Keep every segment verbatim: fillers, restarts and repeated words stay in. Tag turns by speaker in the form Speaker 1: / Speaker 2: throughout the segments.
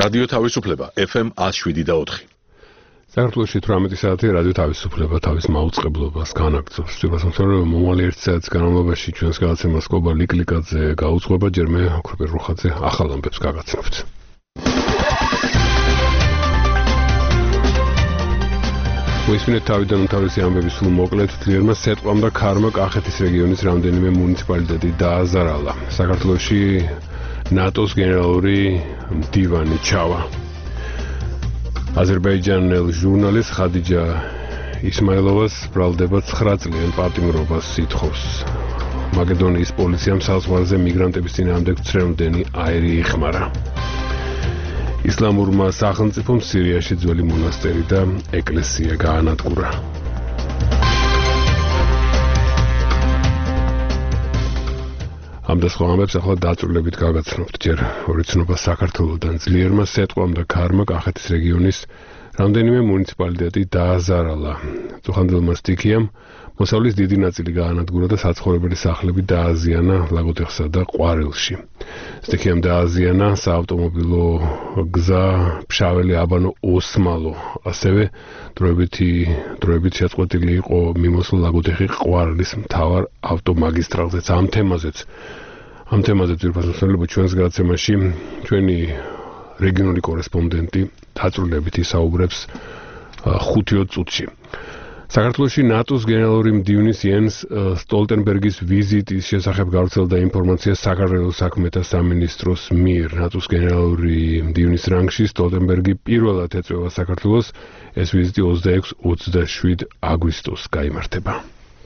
Speaker 1: რადიო თავისუფლება ეფ ემ one oh seven და four.
Speaker 2: საქართველოში თვრამეტი საათი რადიო თავისუფლება თავის მაუწყებლობას განაგრძობს. Სიტყვასამთავრებო მომავალი ერთი საათის განმავლობაში ჩვენს გადაცემას ყობა ლიკლიკაძე გაუძღვება, ჯერ მე ოქროპირ რუხაძე ახალ ამბებს გაგაცნობთ. მოისმინეთ თავიდან უმთავრესი ამბები სულ მოკლედ. ძლიერმა სეტყვამ და ქარმა კახეთის რეგიონის რამდენიმე მუნიციპალიტეტი დააზარალა. საქართველოში ნატოს გენერალური მდივანი ჩავა. აზერბაიჯანელ ჟურნალისტ ხადიჯა ისმაილოვას ბრალდება nine წლიან პატიმრობას ითხოვს. მაკედონიის პოლიციამ საზღვარზე მიგრანტების წინააღმდეგ ცრემლდენი აირი იხმარა. ისლამურმა სახელმწიფომ სირიაში ძველი მონასტერი და ეკლესია გაანადგურა. ამ და სხვა ამბებს ახლა დაწვრილებით გაგაცნობთ. ჯერ ორი ცნობა საქართველოდან. ძლიერმა სეტყვამ და ქარმა კახეთის რეგიონის რამდენიმე მუნიციპალიტეტი დააზარალა. წუხანდელმა სტიქიამ მოსავლის დიდი ნაწილი გაანადგურა და საცხოვრებელი სახლები დააზიანა ლაგოდეხსა და ყვარელში. სტიქიამ დააზიანა საავტომობილო გზა ფშაველი აბანო ოსმალო. ასევე დროებითი დროებით შეწყვეტილი იყო მიმოსვლა ლაგოდეხი ყვარელის მთავარ ავტომაგისტრალზეც. ამ თემაზეც ამ თემაზე ძირფასმოსავლობა ჩვენს გადაცემაში ჩვენი რეგიონული კორესპონდენტი დაწვრილებით ისაუბრებს ხუთი წუთში. საქართველოში ნატოს გენერალური მდივნის იენს სტოლტენბერგის ვიზიტის შესახებ გავრცელდა ინფორმაცია საქართველოს საქმეთა სამინისტროს მიერ. ნატოს გენერალური მდივნის რანგში სტოლტენბერგი პირველად ეწევა საქართველოს. ეს ვიზიტი ოცდაექვსი ოცდაშვიდი აგვისტოს გაიმართება.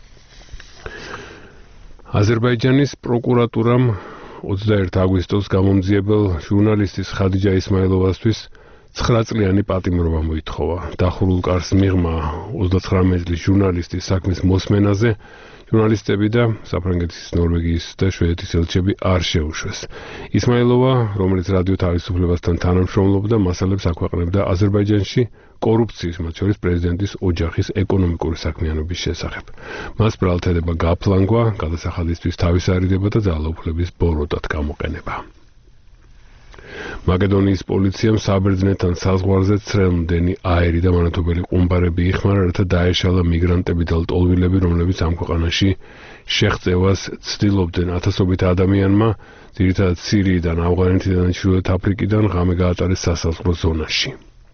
Speaker 2: აზერბაიჯანის პროკურატურამ ოცდაერთი აგვისტოს გამომძიებელ ჟურნალისტის ხადიჯა ისმაილოვასთვის nine წლიანი პატიმრობა მოითხოვა. დახურულ კარს მიღმა ოცდათვრამეტი წლის ჟურნალისტის საქმის მოსმენაზე ჟურნალისტები და საფრანგეთის, ნორვეგიის და შვედეთის ელჩები არ შეუშვეს. ისმაილოვა, რომელიც რადიო თავისუფლებასთან თანამშრომლობდა, მასალებს აქვეყნებდა აზერბაიჯანში კორუფციის, მათ შორის პრეზიდენტის ოჯახის ეკონომიკური საქმიანობის შესახებ. მას ბრალთედება გაფლანგვა, გადასახადისთვის თავისარიდება და ძალაუფლების ბოროტად გამოყენება. მაკედონიის პოლიციამ საბერძნეთთან საზღვარზე ცრემლდენი აირი და მანათობელი ყუმბარები იხმარა, რათა დაეშალა მიგრანტები და ლტოლვილები, რომლებიც ამ ქვეყანაში შეღწევას ცდილობდნენ. ათასობით ადამიანმა, ძირითადად სირიიდან, ავღანეთიდან და ჩრდილოეთ აფრიკიდან ღამე გაატარეს სასაზღვრო ზონაში.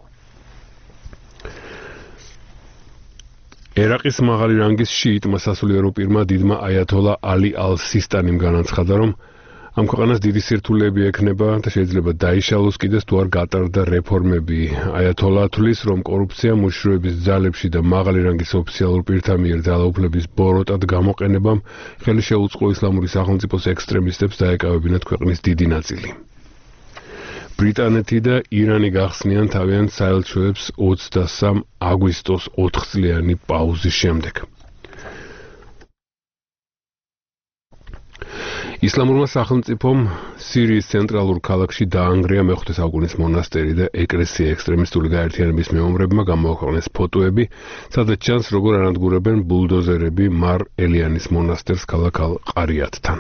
Speaker 2: ერაყის მაღალი რანგის შიიტმა სასულიერო პირმა დიდმა აიათოლა ალი ალ-სისტანიმ განაცხადა, რომ ამ ქვეყანას დიდი სირთულეები ექნება და შეიძლება დაიშალოს კიდეც თუ არ გატარდა რეფორმები. აიათოლა თვლის, რომ კორუფცია, მოშროების ძალებში და მაღალი რანგის ოფიციალურ პირთა მიერ ძალაუფლების ბოროტად გამოყენებამ ხელი შეუწყო ისლამური სახელმწიფოს ექსტრემისტებს დაეკავებინათ ქვეყნის დიდი ნაწილი. ბრიტანეთი და ირანი გახსნიან თავიანთ საელჩოებს ოცდასამი აგვისტოს ოთხ წლიანი პაუზის შემდეგ. ისლამურმა სახელმწიფომ სირიის ცენტრალურ ქალაქში დაანგრია მეხუთე საუკუნის მონასტერი და ეკლესია. ექსტრემისტული გაერთიანების მეომრებმა გამოაქვეყნეს ფოტოები, სადაც ჩანს, როგორ ანადგურებენ ბულდოზერები მარ ელიანის მონასტერს ქალაქ ალ-ყარიათთან.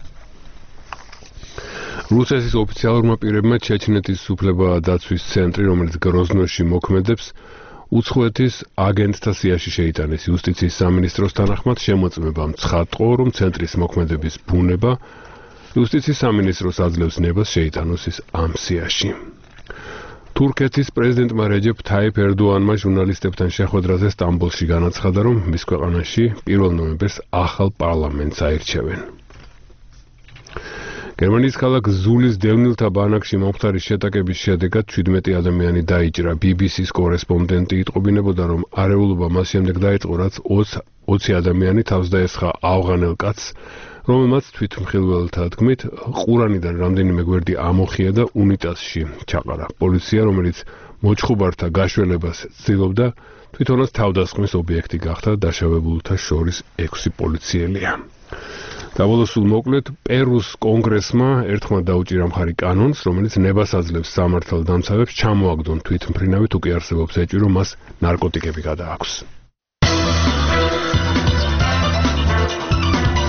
Speaker 2: რუსეთის ოფიციალურმა პირებმა ჩეჩნეთის უფლებადაცვის ცენტრი, რომელიც გროზნოში მოქმედებს, უცხოეთის აგენტთა სიაში შეიტანეს. იუსტიციის სამინისტროს თანახმად შემოწმებამ ცხადყო, რომ ცენტრის მოქმედების ბუნება იუსტიციის სამინისტროს აძლევს ნებას შეიტანოს ის ამ სიაში. თურქეთის პრეზიდენტმა რეჯეფ თაიფ ერდოანმა ჟურნალისტებთან შეხვედრაზე სტამბოლში განაცხადა, რომ მის ქვეყანაში პირველ ნოემბერს ახალ პარლამენტს აირჩევენ. გერმანიის ქალაქ ზულის დევნილთა ბანაკში მომხდარი შეტაკების შედეგად შვიდმეტი ადამიანი დაიჭრა. ბი ბი სის კორესპონდენტი იტყობინებოდა, რომ არეულობა მას შემდეგ დაიწყო, რაც ოცი ადამიანი თავს დაესხა ავღანელ კაცს, რომელმაც თვითმხილველთა თქმით ყურანიდან რამდენიმე გვერდი ამოხია და უნიტაზში ჩაყარა. პოლიცია, რომელიც მოჩხუბართა გაშველებას ცდილობდა, თვითონაც თავდასხმის ობიექტი გახდა. დაშავებულთა შორის ექვსი პოლიციელია. საბოლოოდ სულ მოკლედ, პერუს კონგრესმა ერთხმად დაუჭირა მხარი კანონს, რომელიც ნებას აძლევს სამართალდამცავებს ჩამოაგდონ თვითმფრინავი, თუ კი არსებობს ეჭვი, რომ მას ნარკოტიკები გადააქვს.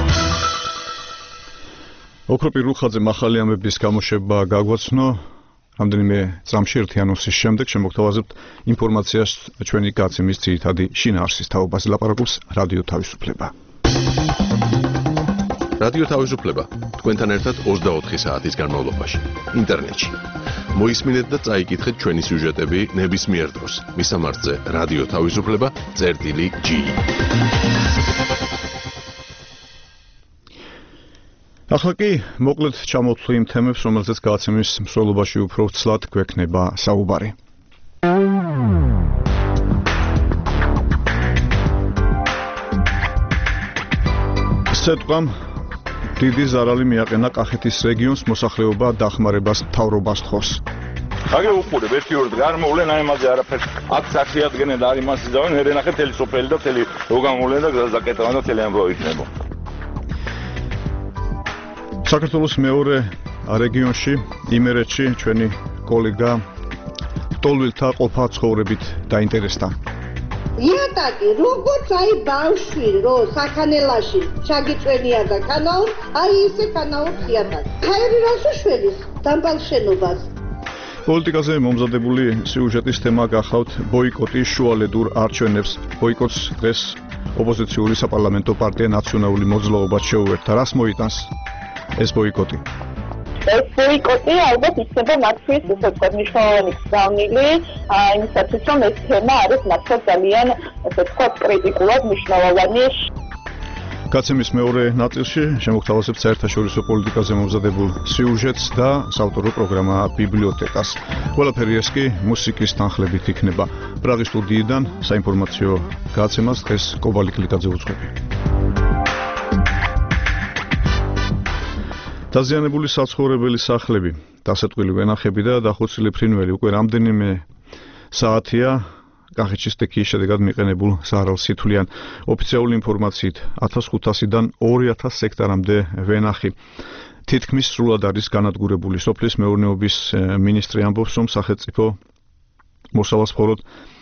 Speaker 3: ოქროპირ რუხაძე მახალი ამბების გამოშვება გაგვაცნო. რამდენიმე წამში ერთი ანონსის შემდეგ შემოგთავაზებთ ინფორმაციას ჩვენი გაცემის ძირითადი შინაარსის თაობაზე ლაპარაკობს რადიო თავისუფლება.
Speaker 1: რადიო თავისუფლება თქვენთან ერთად ოცდაოთხი საათის განმავლობაში ინტერნეტში. მოისმინეთ და წაიკითხეთ ჩვენი სიუჟეტები ნებისმიერ დროს. მისამართზე რადიო თავისუფლება წერტილი ჯი.
Speaker 3: ახლა კი მოკლედ ჩამოვთვლი იმ თემებს, რომელზეც გაცემის მსვლელობაში უფრო ცლად გვექნება საუბარი. სეტყვამ დიდი ზარალი მიაყენა კახეთის რეგიონს, მოსახლეობა დახმარებას მთავრობას თხოვს.
Speaker 4: აგე უყურებ ერთი ორი გარმოვლენ აი მასე არაფერს აქ სახი ადგენენ და არის მასი დავენ მე ნახე თელი სოფელი და თელი როგამოვლენ და გაზაკეტავენ და თელი ამბავი იქნება. საქართველოს მეორე რეგიონში იმერეთში ჩვენი კოლეგა ტოლვილთა ყოფა ცხოვრებით დაინტერესდა.
Speaker 5: იატაკი როგორც აი ბავშვი რო საქანელაში ჩაგიწვენია და ქანაურ აი ესე ქანაურს იატაკი. ხაერი რას უშველის დამბალ შენობას.
Speaker 3: პოლიტიკაზე მომზადებული სიუჟეტის თემა გახავთ ბოიკოტის შუალედურ არჩევნებს. ბოიკოტს დღეს ოპოზიციური საპარლამენტო პარტია ნაციონალური მოძრაობა შეუერთდა. რას მოიტანს ეს ბოიკოტი?
Speaker 6: ეს ბოიკოტი ალბათ იქნება მათთვის ესე ვთქვათ მნიშვნელოვანი გზავნილი იმისათვის რომ ეს თემა არის მათთვის ძალიან ესე ვთქვათ კრიტიკულად მნიშვნელოვანი.
Speaker 3: გაცემის მეორე ნაწილში შემოგთავაზებთ საერთაშორისო პოლიტიკაზე მომზადებულ სიუჟეტს და საავტორო პროგრამა ბიბლიოთეკას. ყველაფერი ეს კი მუსიკის თანხლებით იქნება. პრაღის სტუდიიდან საინფორმაციო გაცემას დღეს კობალი კლიკაძე უძღვები. დაზიანებული საცხოვრებელი სახლები, დასეტყვილი ვენახები და დახოცილი ფრინველი უკვე რამდენიმე საათია კახეთის სტექიის შედეგად მიყენებულ ზარალს ითვლიან. ოფიციალური ინფორმაციით ათას ხუთასიდან ორი ათას ჰექტარამდე ვენახი. თითქმის სრულად არის განადგურებული. სოფლის მეურნეობის მინისტრი ამბობს, რომ სახელმწიფო მოსავალს მხოლოდ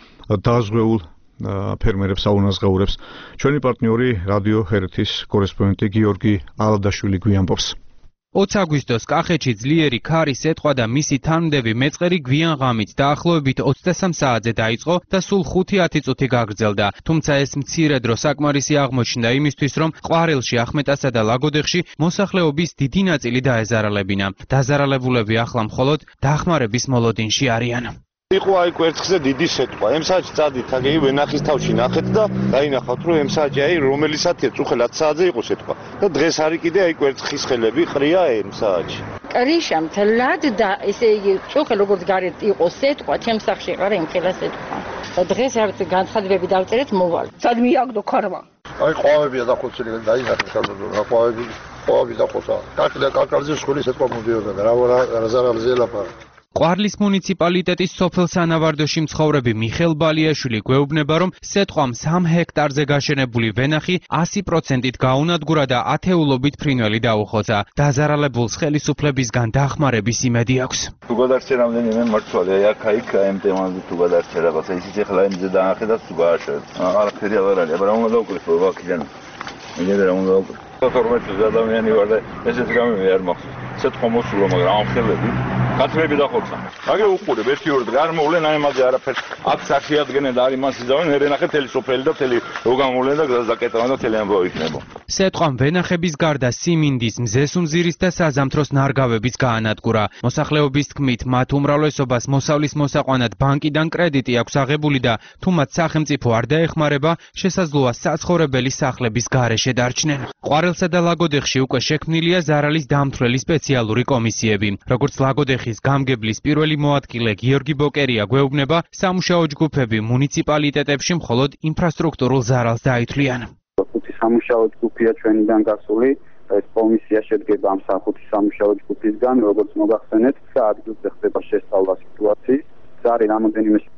Speaker 3: დაზღვეულ ფერმერებს აუნაზღაურებს. ჩვენი პარტნიორი რადიო ჰერეთის კორესპონდენტი გიორგი ალადაშვილი გვიანბობს.
Speaker 7: ოც აგვისტოს კახეთში ძლიერი ქარი სეტყვა და მისი თანმდევი მეწყერი გვიან ღამით დაახლოებით ოცდასამ საათზე დაიწყო და სულ ხუთი ათი წუთი გაგრძელდა. თუმცა ეს მცირე დრო საკმარისი აღმოჩნდა იმისთვის, რომ ყვარელში, ახმეტასა და ლაგოდეხში მოსახლეობის დიდი ნაწილი დაეზარალებინა. დაზარალებულები ახლა მხოლოდ დახმარების მოლოდინში არიან.
Speaker 4: იყო აი კვერცხზე დიდი სეტყვა. ამ საათში წადით, აგე ვენახის თავში ნახეთ და დაინახავთ, რომ ამ საათში აი რომელი საათია, წუხელ ათ საათზე იყო სეტყვა. და დღეს არის კიდე აი კვერცხის ხელები ყრია ამ საათში.
Speaker 8: კრიშა მთლად და ესე იგი წუხელ როგორც გარეთ იყო სეტყვა, ჩემს სახში ყარა იმ ხელა სეტყვა. დღეს არც განცხადებები დავწერეთ მოვალ. სად მიაგდო ქარმა.
Speaker 9: აი ყვავებია დახოცილი და დაინახე ხალხო, ყვავები, ყვავები დახოცა. კაკლა კაკალზე სკოლის სეტყვა მოდიოდა და რა რა ზარალზე ლაპარაკ.
Speaker 7: ყვარლის მუნიციპალიტეტის სოფელ სანავარდოში მცხოვრები მიხელ ბალიაშვილი გვეუბნება, რომ სეტყვამ სამ ჰექტარზე გაშენებული ვენახი ასი პროცენტით გაუნადგურა და ათეულობით ფრინველი დაუხოცა. დაზარალებულს ხელისუფლებისგან დახმარების იმედი აქვს.
Speaker 4: თუ გადარჩე რამდენიმე მართვალი, აი აქ აიქ ამ თემაზე თუ გადარჩე რაღაცა, ისიც ახლა იმზე დაახე და თუ გააშევ. არაფერი აღარ არის, აბა რა უნდა დაუკვირდო ვაკიდან. მე რა უნდა დაუკვირდო. თორმეტი ადამიანი ვარ და ესეც გამი არ მახსოვს. სეტყვა მოსულა, მაგრამ ამ ხელები კაცები დახოცა. აგე უყურებ ერთი ორი გარმოვლენ აი მასე არაფერს აქ სახი ადგენენ და არის მასი დავენ მე ნახე თელი სოფელი და თელი როგამოვლენ და გაზაკეტავენ და თელი ამბავი იქნება.
Speaker 7: სეტყვამ ვენახების გარდა სიმინდის, მზესუმზირის და საზამთროს ნარგავებიც გაანადგურა. მოსახლეობის თქმით, მათ უმრავლესობას მოსავლის მოსაყვანად ბანკიდან კრედიტი აქვს აღებული და თუ მათ სახელმწიფო არ დაეხმარება, შესაძლოა საცხოვრებელი სახლების გარეშე დარჩნენ. ყვარელსა და ლაგოდეხში უკვე შექმნილია ზარალის დამთვლელი სპეციალური კომისიები. როგორც ლაგოდეხის გამგებლის პირველი მოადგილე გიორგი ბოკერია გვეუბნება, სამუშაო ჯგუფები მუნიციპალიტეტებში მხოლოდ ინფრასტრუქტურულ ზარალს დაითვლიან.
Speaker 10: ხუთი სამუშაო ჯგუფია ჩვენიდან გასული. ეს კომისია შედგება ამ ხუთი სამუშაო ჯგუფისგან, როგორც მოგახსენეთ, საადგილზე ხდება შესწავლა სიტუაციის. ზარი რამოდენიმე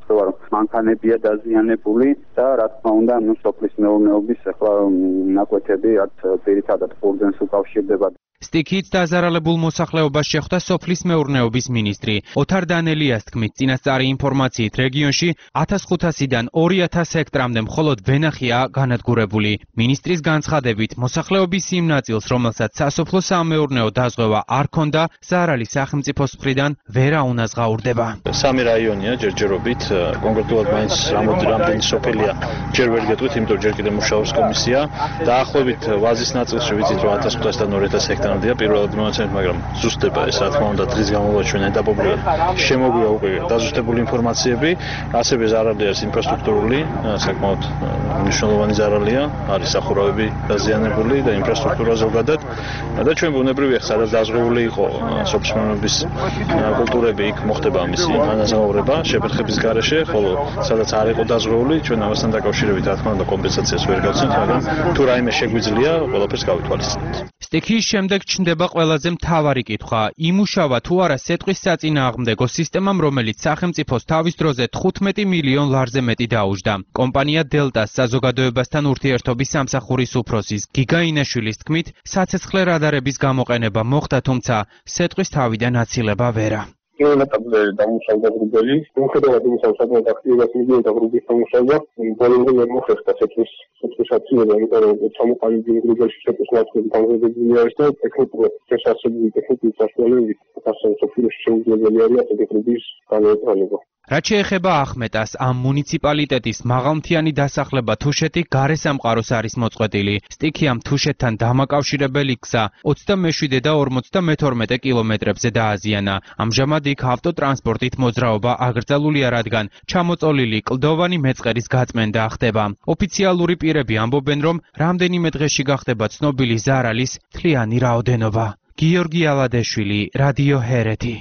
Speaker 10: ხდება რომ მანქანებია დაზიანებული და რა თქმა უნდა ნუ სოფლის მეურნეობის ახლა ნაკვეთები რაც ძირითადად ბურძენს უკავშირდება.
Speaker 7: სტიქით დაზარალებულ მოსახლეობას შეხვდა სოფლის მეურნეობის მინისტრი. ოთარ დანელიას თქმით, წინასწარი ინფორმაციით რეგიონში ათას ხუთასიდან ორი ათას ჰექტრამდე მხოლოდ ვენახია განადგურებული. მინისტრის განცხადებით, მოსახლეობის იმ ნაწილს, რომელსაც სასოფლო-სამეურნეო დაზღვევა არ ჰქონდა, ზარალი სახელმწიფოს მხრიდან ვერ აუნაზღაურდება.
Speaker 11: სამი რაიონია ჯერჯერობით, კონკრეტულად მაინც რამდენი სოფელია ჯერ ვერ გეტყვით, იმიტომ ჯერ კიდევ მუშაობს კომისია. დაახლოებით ვაზის ნაწილში ვიცით, რომ ათას ხუთასიდან ორი ათას ჰექტრამდე პირველად მოვაცემთ, მაგრამ ზუსტდება ეს, რა თქმა უნდა, დღის განმავლობაში ჩვენ ეტაპობრივად შემოგვია უკვე დაზუსტებული ინფორმაციები, ასევე ზარალი არის ინფრასტრუქტურული, საკმაოდ მნიშვნელოვანი ზარალია, არის სახურავები დაზიანებული და ინფრასტრუქტურა ზოგადად. და ჩვენ ბუნებრივია, სადაც დაზღვეული იყო სოფლის მეურნეობის კულტურები, იქ მოხდება მისი ანაზღაურება შეფერხების გარეშე, ხოლო სადაც არ იყო დაზღვეული, ჩვენ ამასთან დაკავშირებით, რა თქმა უნდა, კომპენსაციას ვერ გავცემთ, მაგრამ თუ რაიმე შეგვიძლია, ყველაფერს გავითვალისწინებთ. სტიქიის შემდეგ ჩნდება ყველაზე მთავარი კითხვა. იმუშავა თუ არა სეტყვის საწინააღმდეგო სისტემამ, რომელიც სახელმწიფოს თავის დროზე თხუთმეტი მილიონ ლარზე მეტი დაუჯდა. კომპანია დელტას საზოგადოებასთან ურთიერთობის სამსახურის უფროსის გიგა ინაშვილის თქმით, საცეცხლე რადარების გამოყენება მოხდა, თუმცა სეტყვის თავიდან აცილება ვერა.
Speaker 12: პირველ ეტაპზე დამუშავდა გრუბელი, მიუხედავად იმისა, რომ საკმაოდ აქტიურად მიდიოდა გრუბის დამუშავება, ბოლომდე ვერ მოხერხდა სეტყვის სეტყვის აცილება, იმიტომ რომ ჩამოყალიბებული გრუბელში სეტყვის ნაცვლები განზრდებული არის და ტექნიკურად შესაძლებელი ტექნიკური საშუალებებით ასეთ სოფლიოში შეუძლებელი არის ასეთი გრუბის განვითარება.
Speaker 7: რაც შეეხება ახმეტას, ამ მუნიციპალიტეტის მაღალმთიანი დასახლება თუშეთი გარესამყაროს არის მოწყვეტილი. სტიქიამ თუშეთთან დამაკავშირებელი გზა ოცდამეშვიდე და ორმოცდამეთორმეტე კილომეტრებზე დააზიანა. ამჟამად იქ ავტოტრანსპორტით მოძრაობა აკრძალულია, რადგან ჩამოწოლილი კლდოვანი მეწყერის გაწმენდა ხდება. ოფიციალური პირები ამბობენ, რომ რამდენიმე დღეში გახდება ცნობილი ზარალის თლიანი რაოდენობა. გიორგი ალადეშვილი, რადიო ჰერეთი.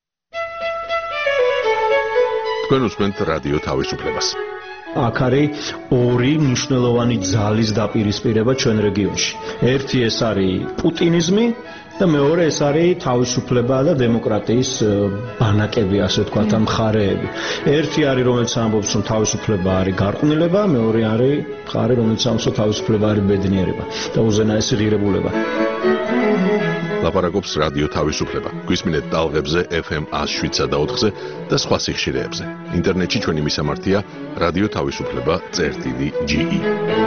Speaker 1: თქვენ უსმენთ რადიო თავისუფლებას.
Speaker 13: აქ არის ორი მნიშვნელოვანი ძალის დაპირისპირება ჩვენ რეგიონში. ერთი ეს არის პუტინიზმი და მეორე ეს არის თავისუფლება და დემოკრატიის ბანაკები, ასე ვთქვათ, მხარეები. ერთი არის, რომელიც ამბობს, რომ თავისუფლება არის გარყვნილება, მეორე არის მხარე, რომელიც ამბობს, რომ თავისუფლება არის ბედნიერება და უზენაესი ღირებულება.
Speaker 1: ლაპარაკობს რადიო თავისუფლება. გვისმინეთ ტალღებზე ეფ ემ ას შვიდსა და ოთხზე და სხვა სიხშირეებზე. ინტერნეტში ჩვენი მისამართია რადიო თავისუფლება წერტილი ჯი ი.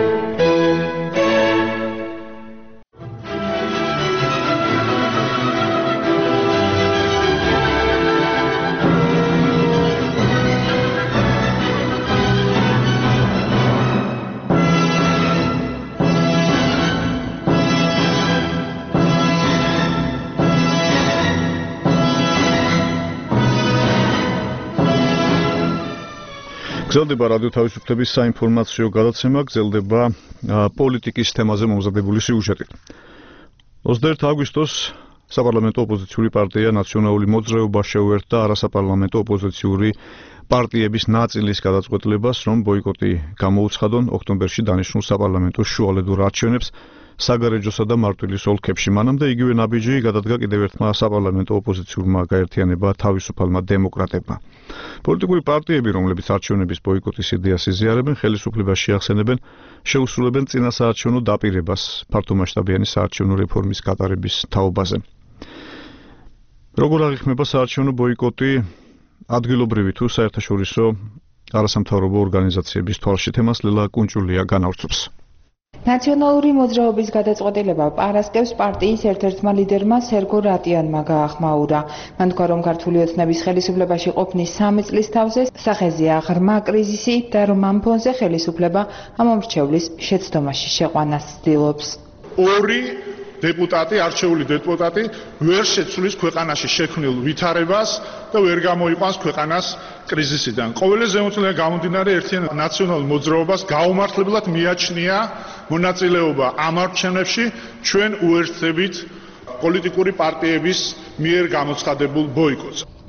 Speaker 3: გრძელდება რადიო თავისუფლების საინფორმაციო გადაცემა, გრძელდება პოლიტიკის თემაზე მომზადებული სიუჟეტი. ოცდაერთი აგვისტოს საპარლამენტო ოპოზიციური პარტია ნაციონალური მოძრაობა შეუერთდა არასაპარლამენტო ოპოზიციური პარტიების ნაწილის გადაწყვეტილებას, რომ ბოიკოტი გამოუცხადონ ოქტომბერში დანიშნულ საპარლამენტო შუალედურ არჩევნებს საგარეჯოსა და მარტვილის ოლქებში. მანამდე იგივე ნაბიჯი გადადგა კიდევ ერთმა საპარლამენტო ოპოზიციურმა გაერთიანება თავისუფალმა დემოკრატებმა. პოლიტიკური პარტიები, რომლებიც არჩევნების ბოიკოტის იდეას იზიარებენ, ხელისუფლებას შეახსენებენ, შეუსრულებენ წინასაარჩევნო დაპირებას ფართომასშტაბიანი საარჩევნო რეფორმის გატარების თაობაზე. როგორ აღიქმება საარჩევნო ბოიკოტი ადგილობრივი თუ საერთაშორისო არასამთავრობო ორგანიზაციების თვალში? თემას ლელა კუნჭულია განავრცობს.
Speaker 14: ნაციონალური მოძრაობის გადაწყვეტილება პარასკევს პარტიის ერთ-ერთმა ლიდერმა სერგო რატიანმა გაახმაურა. მან თქვა, რომ ქართული ოცნების ხელისუფლებაში ყოფნის სამი წლის თავზე სახეზეა ღრმა კრიზისი და რომ ამ ფონზე ხელისუფლება ამ მრჩევლის შეცდომაში შეყვანას ცდილობს.
Speaker 15: ორი დეპუტატი, არჩეული დეპუტატი ვერ შეცვლის ქვეყანაში შექმნილ ვითარებას და ვერ გამოიყვანს ქვეყანას კრიზისიდან. ყოველი ზემოწელიდან გამომდინარე ერთიან ნაციონალურ მოძრაობას გაუმართლებლად მიაჩნია მონაწილეობა ამ არჩევნებში ჩვენ უერთდებით პოლიტიკური პარტიების მიერ გამოცხადებულ ბოიკოტს.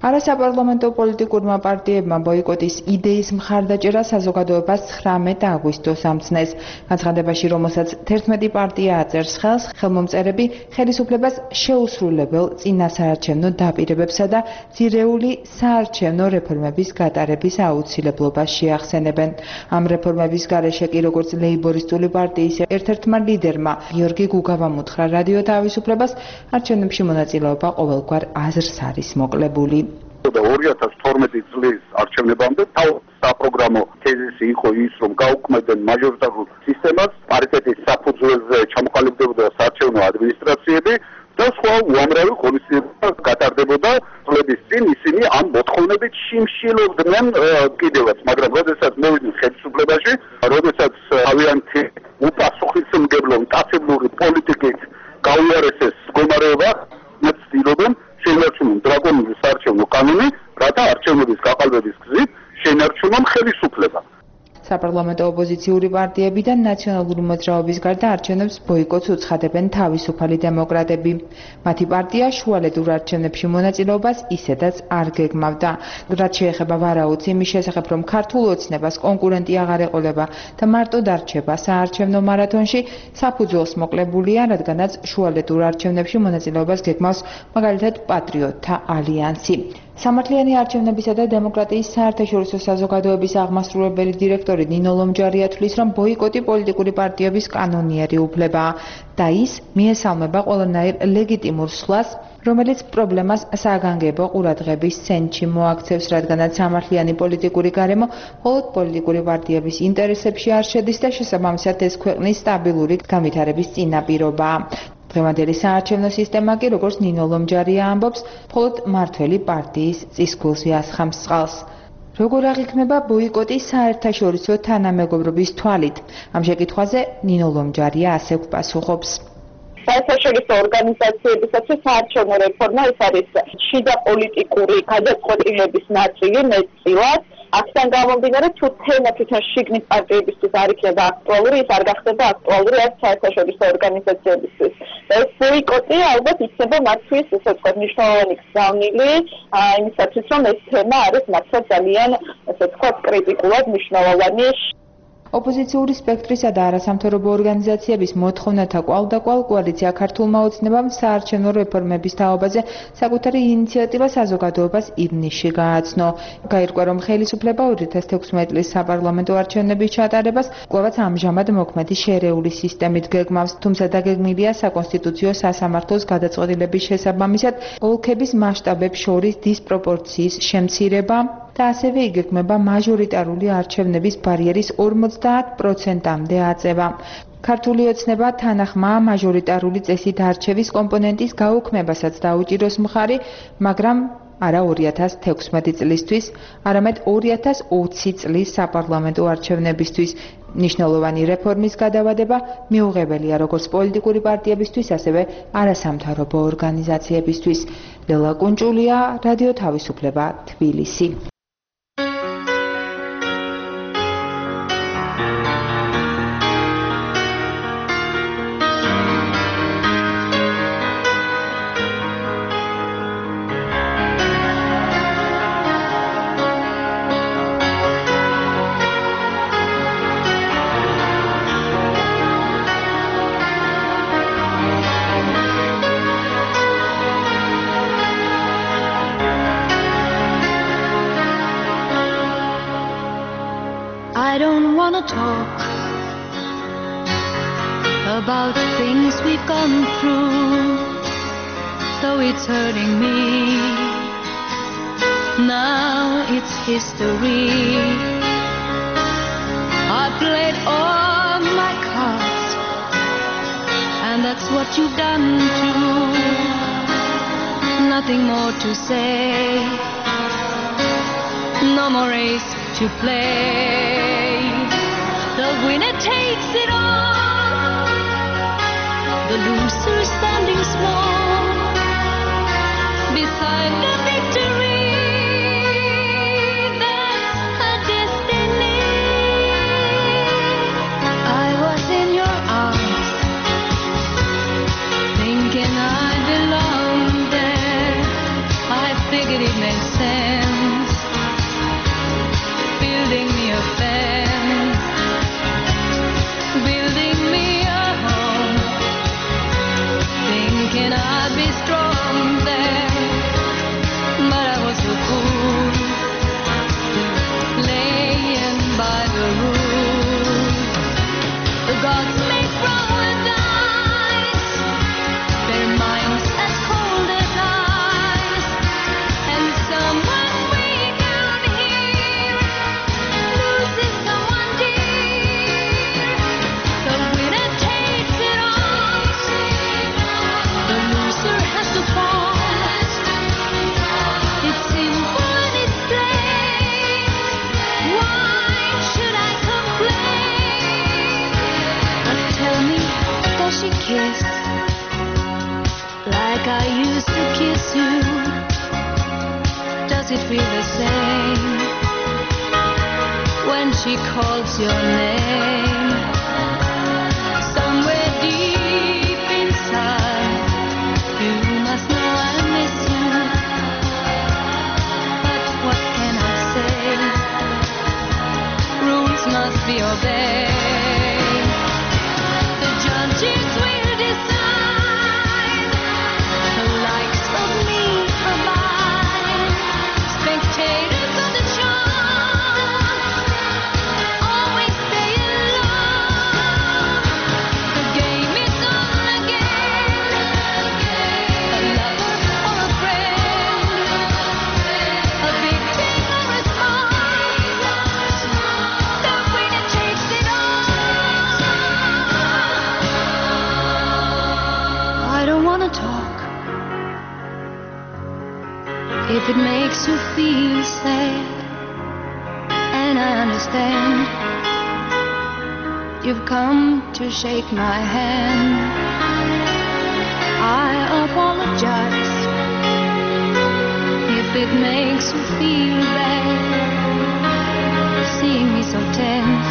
Speaker 14: არასაპარლამენტო პოლიტიკურმა პარტიებმა ბოიკოტის იდეის მხარდაჭერა საზოგადოებას ცხრამეტ აგვისტოს ამცნეს. განცხადებაში, რომელსაც თერთმეტი პარტია აწერს ხელს, ხელმომწერები ხელისუფლებას შეუსრულებელ წინასაარჩევნო დაპირებებსა და ძირეული საარჩევნო რეფორმების გატარების აუცილებლობას შეახსენებენ. ამ რეფორმების გარეშე კი როგორც ლეიბორისტული პარტიის ერთ-ერთმა ლიდერმა გიორგი გუგავამ უთხრა რადიო თავისუფლებას, არჩევნებში მონაწილეობა ყოველგვარ აზრს არის მოკლებული.
Speaker 16: ორი ათას თორმეტი წლის არჩევნებამდე საპროგრამო თეზისი იყო ის, რომ გაუქმებდნენ მაჟორიტარულ სისტემას, პარიტეტის საფუძველზე ჩამოყალიბდებოდა საარჩევნო ადმინისტრაციები და სხვა უამრავი ღონისძიებები გატარდებოდა. წლების წინ ისინი ამ მოთხოვნებით შიმშილობდნენ კიდევაც, მაგრამ როდესაც მოვიდნენ ხელისუფლებაში, როდესაც თავიანთი უპასუხისმგებლო მტაცებლური პოლიტიკით გაუარესეს მდგომარეობა, ცდილობენ შეინარჩუნონ დრაკონული საარჩევნო კანონი, რათა არჩევნების გაყალბების გზით შეინარჩუნონ ხელისუფლება.
Speaker 14: საპარლამენტო ოპოზიციური პარტიები და ნაციონალური მოძრაობის გარდა არჩევნებს ბოიკოტს უცხადებენ თავისუფალი დემოკრატები. მათი პარტია შუალედურ არჩევნებში მონაწილეობას ისედაც არ გეგმავდა. რაც შეეხება ვარაუდს იმის შესახებ, რომ ქართულ ოცნებას კონკურენტი აღარ ეყოლება და მარტო დარჩება საარჩევნო მარათონში, საფუძველს მოკლებულია, რადგანაც შუალედურ არჩევნებში მონაწილეობას გეგმავს მაგალითად პატრიოტთა ალიანსი. სამართლიანი არჩევნებისა და დემოკრატიის საერთაშორისო საზოგადოების აღმასრულებელი დირექტორი ნინო ლომჯარია თვლის, რომ ბოიკოტი პოლიტიკური პარტიების კანონიერი უფლებაა და ის მიესალმება ყველანაირ ლეგიტიმურ სხვას, რომელიც პრობლემას საგანგებო ყურადღების ცენტრში მოაქცევს, რადგანაც სამართლიანი პოლიტიკური გარემო მხოლოდ პოლიტიკური პარტიების ინტერესებში არ შედის და შესაბამისად ეს ქვეყნის სტაბილური განვითარების წინაპირობაა. დღევანდელი საარჩევნო სისტემა კი, როგორც ნინო ლომჯარია ამბობს, მხოლოდ მართველი პარტიის წისქვილს იასხამს წყალს. როგორ აღიქმება ბოიკოტი საერთაშორისო თანამეგობრობის თვალით? ამ შეკითხვაზე ნინო ლომჯარია ასე გვპასუხობს.
Speaker 6: საერთაშორისო ორგანიზაციებისათვის საარჩევნო რეფორმა ეს არის შიდა პოლიტიკური გადაწყვეტილების ნაწილი მეტწილად. აქედან გამომდინარე, თუ თემა თვითონ შიგნით პარტიებისთვის არ იქნება აქტუალური, ის არ გახდება აქტუალური არც საერთაშორისო ორგანიზაციებისთვის. ეს ბოიკოტი ალბათ იქნება მათთვის, ესე ვთქვათ, მნიშვნელოვანი გზავნილი იმისათვის, რომ ეს თემა არის მართლა ძალიან, ესე ვთქვათ, კრიტიკულად მნიშვნელოვანი.
Speaker 14: ოპოზიციური სპექტრისა და არასამთავრობო ორგანიზაციების მოთხოვნათა კვალდაკვალ კოალიცია ქართულმა ოცნებამ საარჩევნო რეფორმების თაობაზე საკუთარი ინიციატივა საზოგადოებას ივნისში გააცნო. გაირკვა, რომ ხელისუფლება ორი ათას თექვსმეტი წლის საპარლამენტო არჩევნების ჩატარებას კვლავაც ამჟამად მოქმედი შერეული სისტემით გეგმავს, თუმცა დაგეგმილია საკონსტიტუციო სასამართლოს გადაწყვეტილების შესაბამისად ოლქების მასშტაბებს შორის დისპროპორციის შემცირება და ასევე იგეგმება მაჟორიტარული არჩევნების ბარიერის ორმოცდაათ პროცენტამდე აწევა. ქართული ოცნება თანახმაა მაჟორიტარული წესით არჩევის კომპონენტის გაუქმებასაც დაუჭიროს მხარი, მაგრამ არა ორი ათას თექვსმეტი წლისთვის, არამედ ორი ათას ოცი წლის საპარლამენტო არჩევნებისთვის. ნიშნულოვანი რეფორმის გადავადება მიუღებელია როგორც პოლიტიკური პარტიებისთვის, ასევე არასამთავრობო ორგანიზაციებისთვის. ლელა კუნჭულია, რადიო თავისუფლება, თბილისი.
Speaker 17: I don't wanna talk about things we've gone through, though it's hurting me. Now it's history. I played all my cards, and that's what you've done too. Nothing more to say, no more race to play. The winner takes it all, the loser standing small beside the victory. That's her destiny. I was in your arms, thinking I belonged there. I figured it made sense. miss you. Does it feel the same when she calls your name? Somewhere deep inside, you must know I miss you. But what can I say? Rules must be obeyed. The judges will decide the likes of me or mine. Spectators of the chance always stay alone. The game is on again. A lover or a friend, a victim or a spy. The winner takes it all. I don't wanna talk if it makes you feel sad, and I understand. You've come to shake my hand. I apologize if it makes you feel bad, seeing me so tense,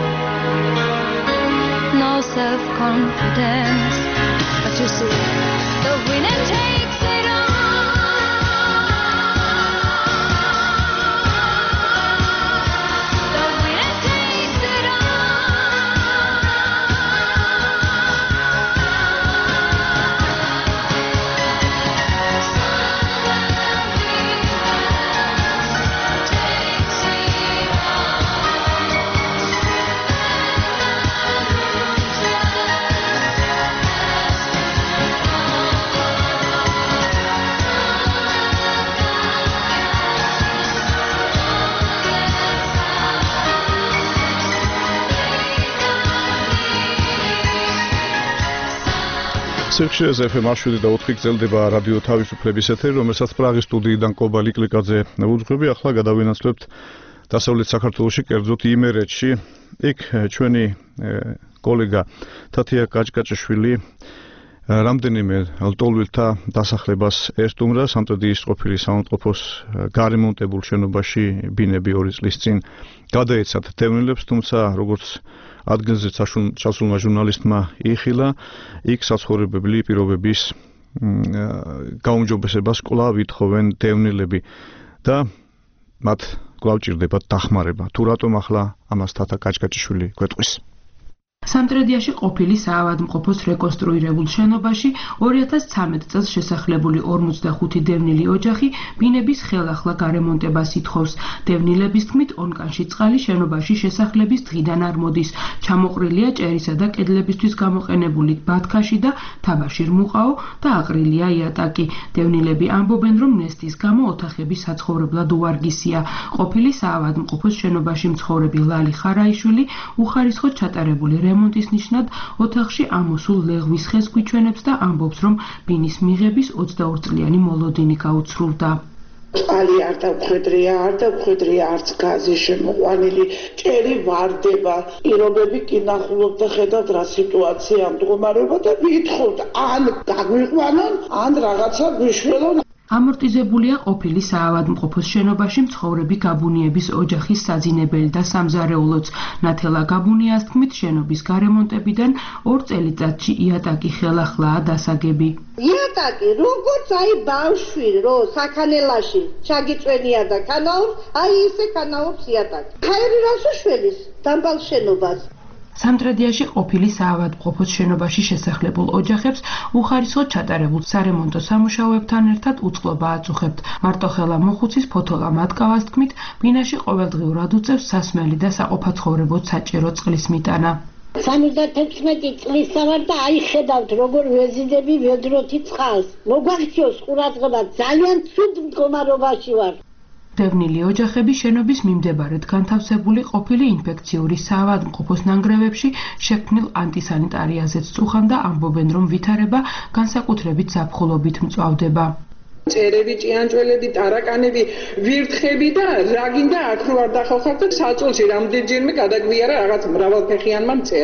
Speaker 17: no self-confidence. But you see, the winner takes it all. The winner takes it
Speaker 3: სიხშირეზე ეფ ემ შვიდი და ოთხი გრძელდება რადიო თავისუფლების ეთერი, რომელსაც პრაღის სტუდიიდან კობა ლიკლიკაძე უძღვები. ახლა გადავინაცვლებთ დასავლეთ საქართველოში, კერძოდ იმერეთში. იქ ჩვენი კოლეგა თათია კაჭკაჭიშვილი რამდენიმე ლტოლვილთა დასახლებას ესტუმრა სამტრედიის ყოფილი საავადმყოფოს გარემონტებულ შენობაში ბინები ორი წლის წინ გადაეცათ დევნილებს, თუმცა როგორც ადგილზე ჩასულმა ჟურნალისტმა იხილა, იქ საცხოვრებელი პირობების გაუმჯობესებას კვლავ ითხოვენ დევნილები და მათ კვლავ ჭირდებათ დახმარება. თუ რატომ ახლა ამას თათა კაჭკაჭიშვილი გვეტყვის.
Speaker 18: სამტრედიაში ყოფილი საავადმყოფოს რეკონსტრუირებულ შენობაში ორი ათას ცხრამეტ წელს შესახლებული ორმოცდახუთი დევნილი ოჯახი ბინების ხელახლა გარემონტებას ითხოვს. დევნილების თქმით, ონკანში წყალი შენობაში შესახლების დღიდან არ მოდის. ჩამოყრილია ჭერისა და კედლებისთვის გამოყენებული ბათქაში და თაბაში რმუყაო და აყრილია იატაკი. დევნილები ამბობენ, რომ ნესტის გამო ოთახები საცხოვრებლად უვარგისია. ყოფილი საავადმყოფოს შენობაში მცხოვრები ლალი ხარაიშვილი უხარისხოდ ჩატარებული რემონტის ნიშნად ოთახში ამოსულ ლეღვის ხეს გვიჩვენებს და ამბობს, რომ ბინის მიღების ოცდაორ წლიანი მოლოდინი გაუცრუვდა.
Speaker 5: წყალი არ დავხვედრია, არ დავხვედრია არც გაზი შემოყვანილი, ჭერი ვარდება, პირობები კი ნახულობ და ხედავთ რა სიტუაცია მდგომარეობა და ვითხოვთ, ან გაგვიყვანონ, ან რაღაცა გვიშველონ.
Speaker 18: ამორტიზებულია ყოფილი საავადმყოფოს შენობაში მცხოვრები გაბუნიების ოჯახის საძინებელი და სამზარეულოც. ნათელა გაბუნიას თქმით, შენობის გარემონტებიდან ორ წელიწადში იატაკი ხელახლაა დასაგები.
Speaker 5: იატაკი, როგორც აი ბავშვი, რო საქანელაში ჩაგიწვენია და ქანაობს, აი ისე ქანაობს იატაკი. ხაერი რას უშველის დამბალ შენობას?
Speaker 18: სამტრედიაში ყოფილი საავადმყოფოს შენობაში შესახლებულ ოჯახებს უხარისხოდ ჩატარებულ სარემონტო სამუშაოებთან ერთად უწყლობა აწუხებთ. მარტოხელა მოხუცის ფოთოლა მატკავას თქმით, ბინაში ყოველდღიურად უწევს სასმელი და საყოფაცხოვრებო საჭირო წყლის მიტანა.
Speaker 19: სამოცდათექვსმეტი წლისა ვარ და აი ხედავთ როგორ ვეზიდები ვედროთი წყალს. მოგვაქციოს ყურადღება, ძალიან ცუდ მდგომარეობაში ვარ.
Speaker 18: დევნილი ოჯახები შენობის მიმდებარედ განთავსებული ყოფილი ინფექციური საავადმყოფოს ნანგრევებში შექმნილ ანტისანიტარიაზეც წუხან და ამბობენ, რომ ვითარება განსაკუთრებით ზაფხულობით მწვავდება.
Speaker 20: წერები, ჭიანჭველები, ტარაკანები, ვირთხები და რა გინდა აქ რო არ დახავხავთ და საწოლში რამდენჯერმე გადაგვიარა რაღაც მრავალფეხიანმა მწერმა.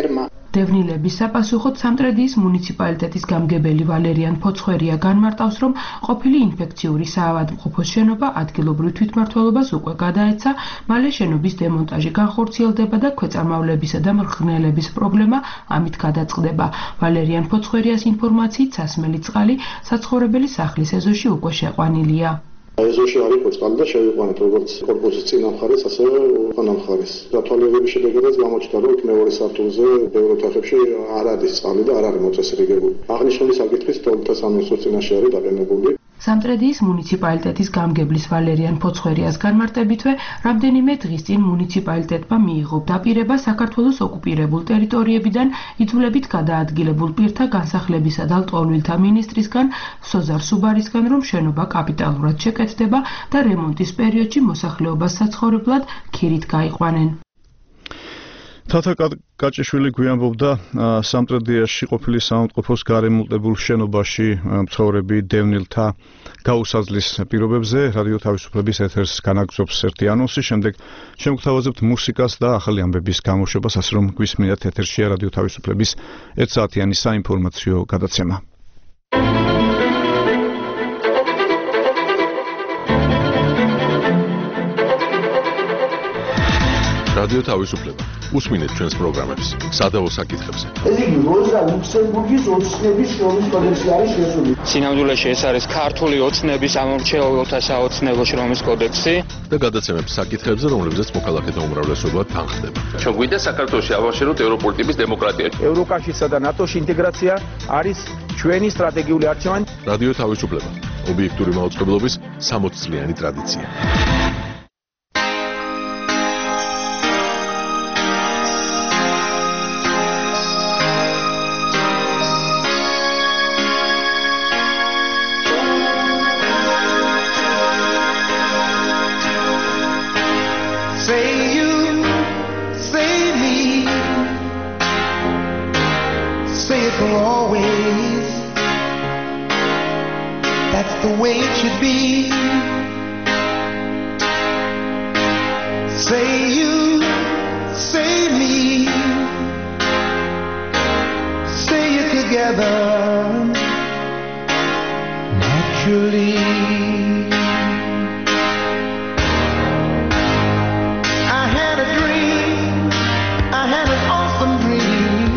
Speaker 18: დევნილების საპასუხოდ სამტრედიის მუნიციპალიტეტის გამგებელი ვალერიან ფოცხვერია განმარტავს, რომ ყოფილი ინფექციური საავადმყოფოს შენობა ადგილობრივ თვითმმართველობას უკვე გადაეცა, მალე შენობის დემონტაჟი განხორციელდება და ქვეწარმავლებისა და მრგნელების პრობლემა ამით გადაწყდება. ვალერიან ფოცხვერიას ინფორმაციით სასმელი წყალი საცხოვრებელი სახლის ეზოში უკვე შეყვანილია.
Speaker 21: ეზოში არ იყო წყალი და შევიყვანეთ როგორც კორპუსის წინა მხარეს, ასევე უკანა მხარეს. დათვალიერების შედეგადაც გამოჩნდა, რომ მეორე სართულზე ბევრ ოთახებში არ არის წყალი და არ არის მოწესრიგებული. აღნიშნული საკითხის თვალთა სამინისტროს წინაშე არის დაყენებული.
Speaker 18: სამტრედიის მუნიციპალიტეტის გამგებლის ვალერიან ფოცხვერიას განმარტებითვე, რამდენიმე დღის წინ მუნიციპალიტეტმა მიიღო დაპირება საქართველოს ოკუპირებულ ტერიტორიებიდან იძულებით გადაადგილებულ პირთა განსახლებისა და ლტოლვილთა მინისტრისგან სოზარ სუბარისგან, რომ შენობა კაპიტალურად შეკეთდება და რემონტის პერიოდში მოსახლეობას საცხოვრებლად ქირით გაიყვანენ.
Speaker 3: თათა კაჭიშვილი გვიამბობდა სამტრედიაში ყოფილი საავადმყოფოს გარემონტებულ შენობაში მცხოვრები დევნილთა გაუსაძლის პირობებზე. რადიო თავისუფლების ეთერს განაგრძობს ერთი ანონსი, შემდეგ შემოგთავაზებთ მუსიკას და ახალი ამბების გამოშვებას, ასე რომ გვისმინათ ეთერშია რადიო თავისუფლების ერთ საათიანი საინფორმაციო გადაცემა.
Speaker 1: რადიო თავისუფლება. უსმინეთ ჩვენს პროგრამებს, სადავო საკითხებზე.
Speaker 22: ეს იგი როზა ლუქსემბურგის ოცნების შრომის კოდექსი არის შესული.
Speaker 23: სინამდვილეში ეს არის ქართული ოცნების ამორჩეულთა საოცნებო შრომის კოდექსი
Speaker 1: და გადაცემებს საკითხებზე, რომლებზეც მოქალაქეთა უმრავლესობა თანხდება.
Speaker 24: ჩვენ გვინდა საქართველოში ავაშეროთ ევროპული ტიპის დემოკრატია.
Speaker 22: ევროკავშირსა და ნატოში ინტეგრაცია არის ჩვენი სტრატეგიული არჩევანი.
Speaker 1: რადიო თავისუფლება. ობიექტური მაუწყებლობის სამოც წლიანი ტრადიცია.
Speaker 25: The way it should be. Say you, say me, say it together naturally. I had a dream, I had an awesome dream.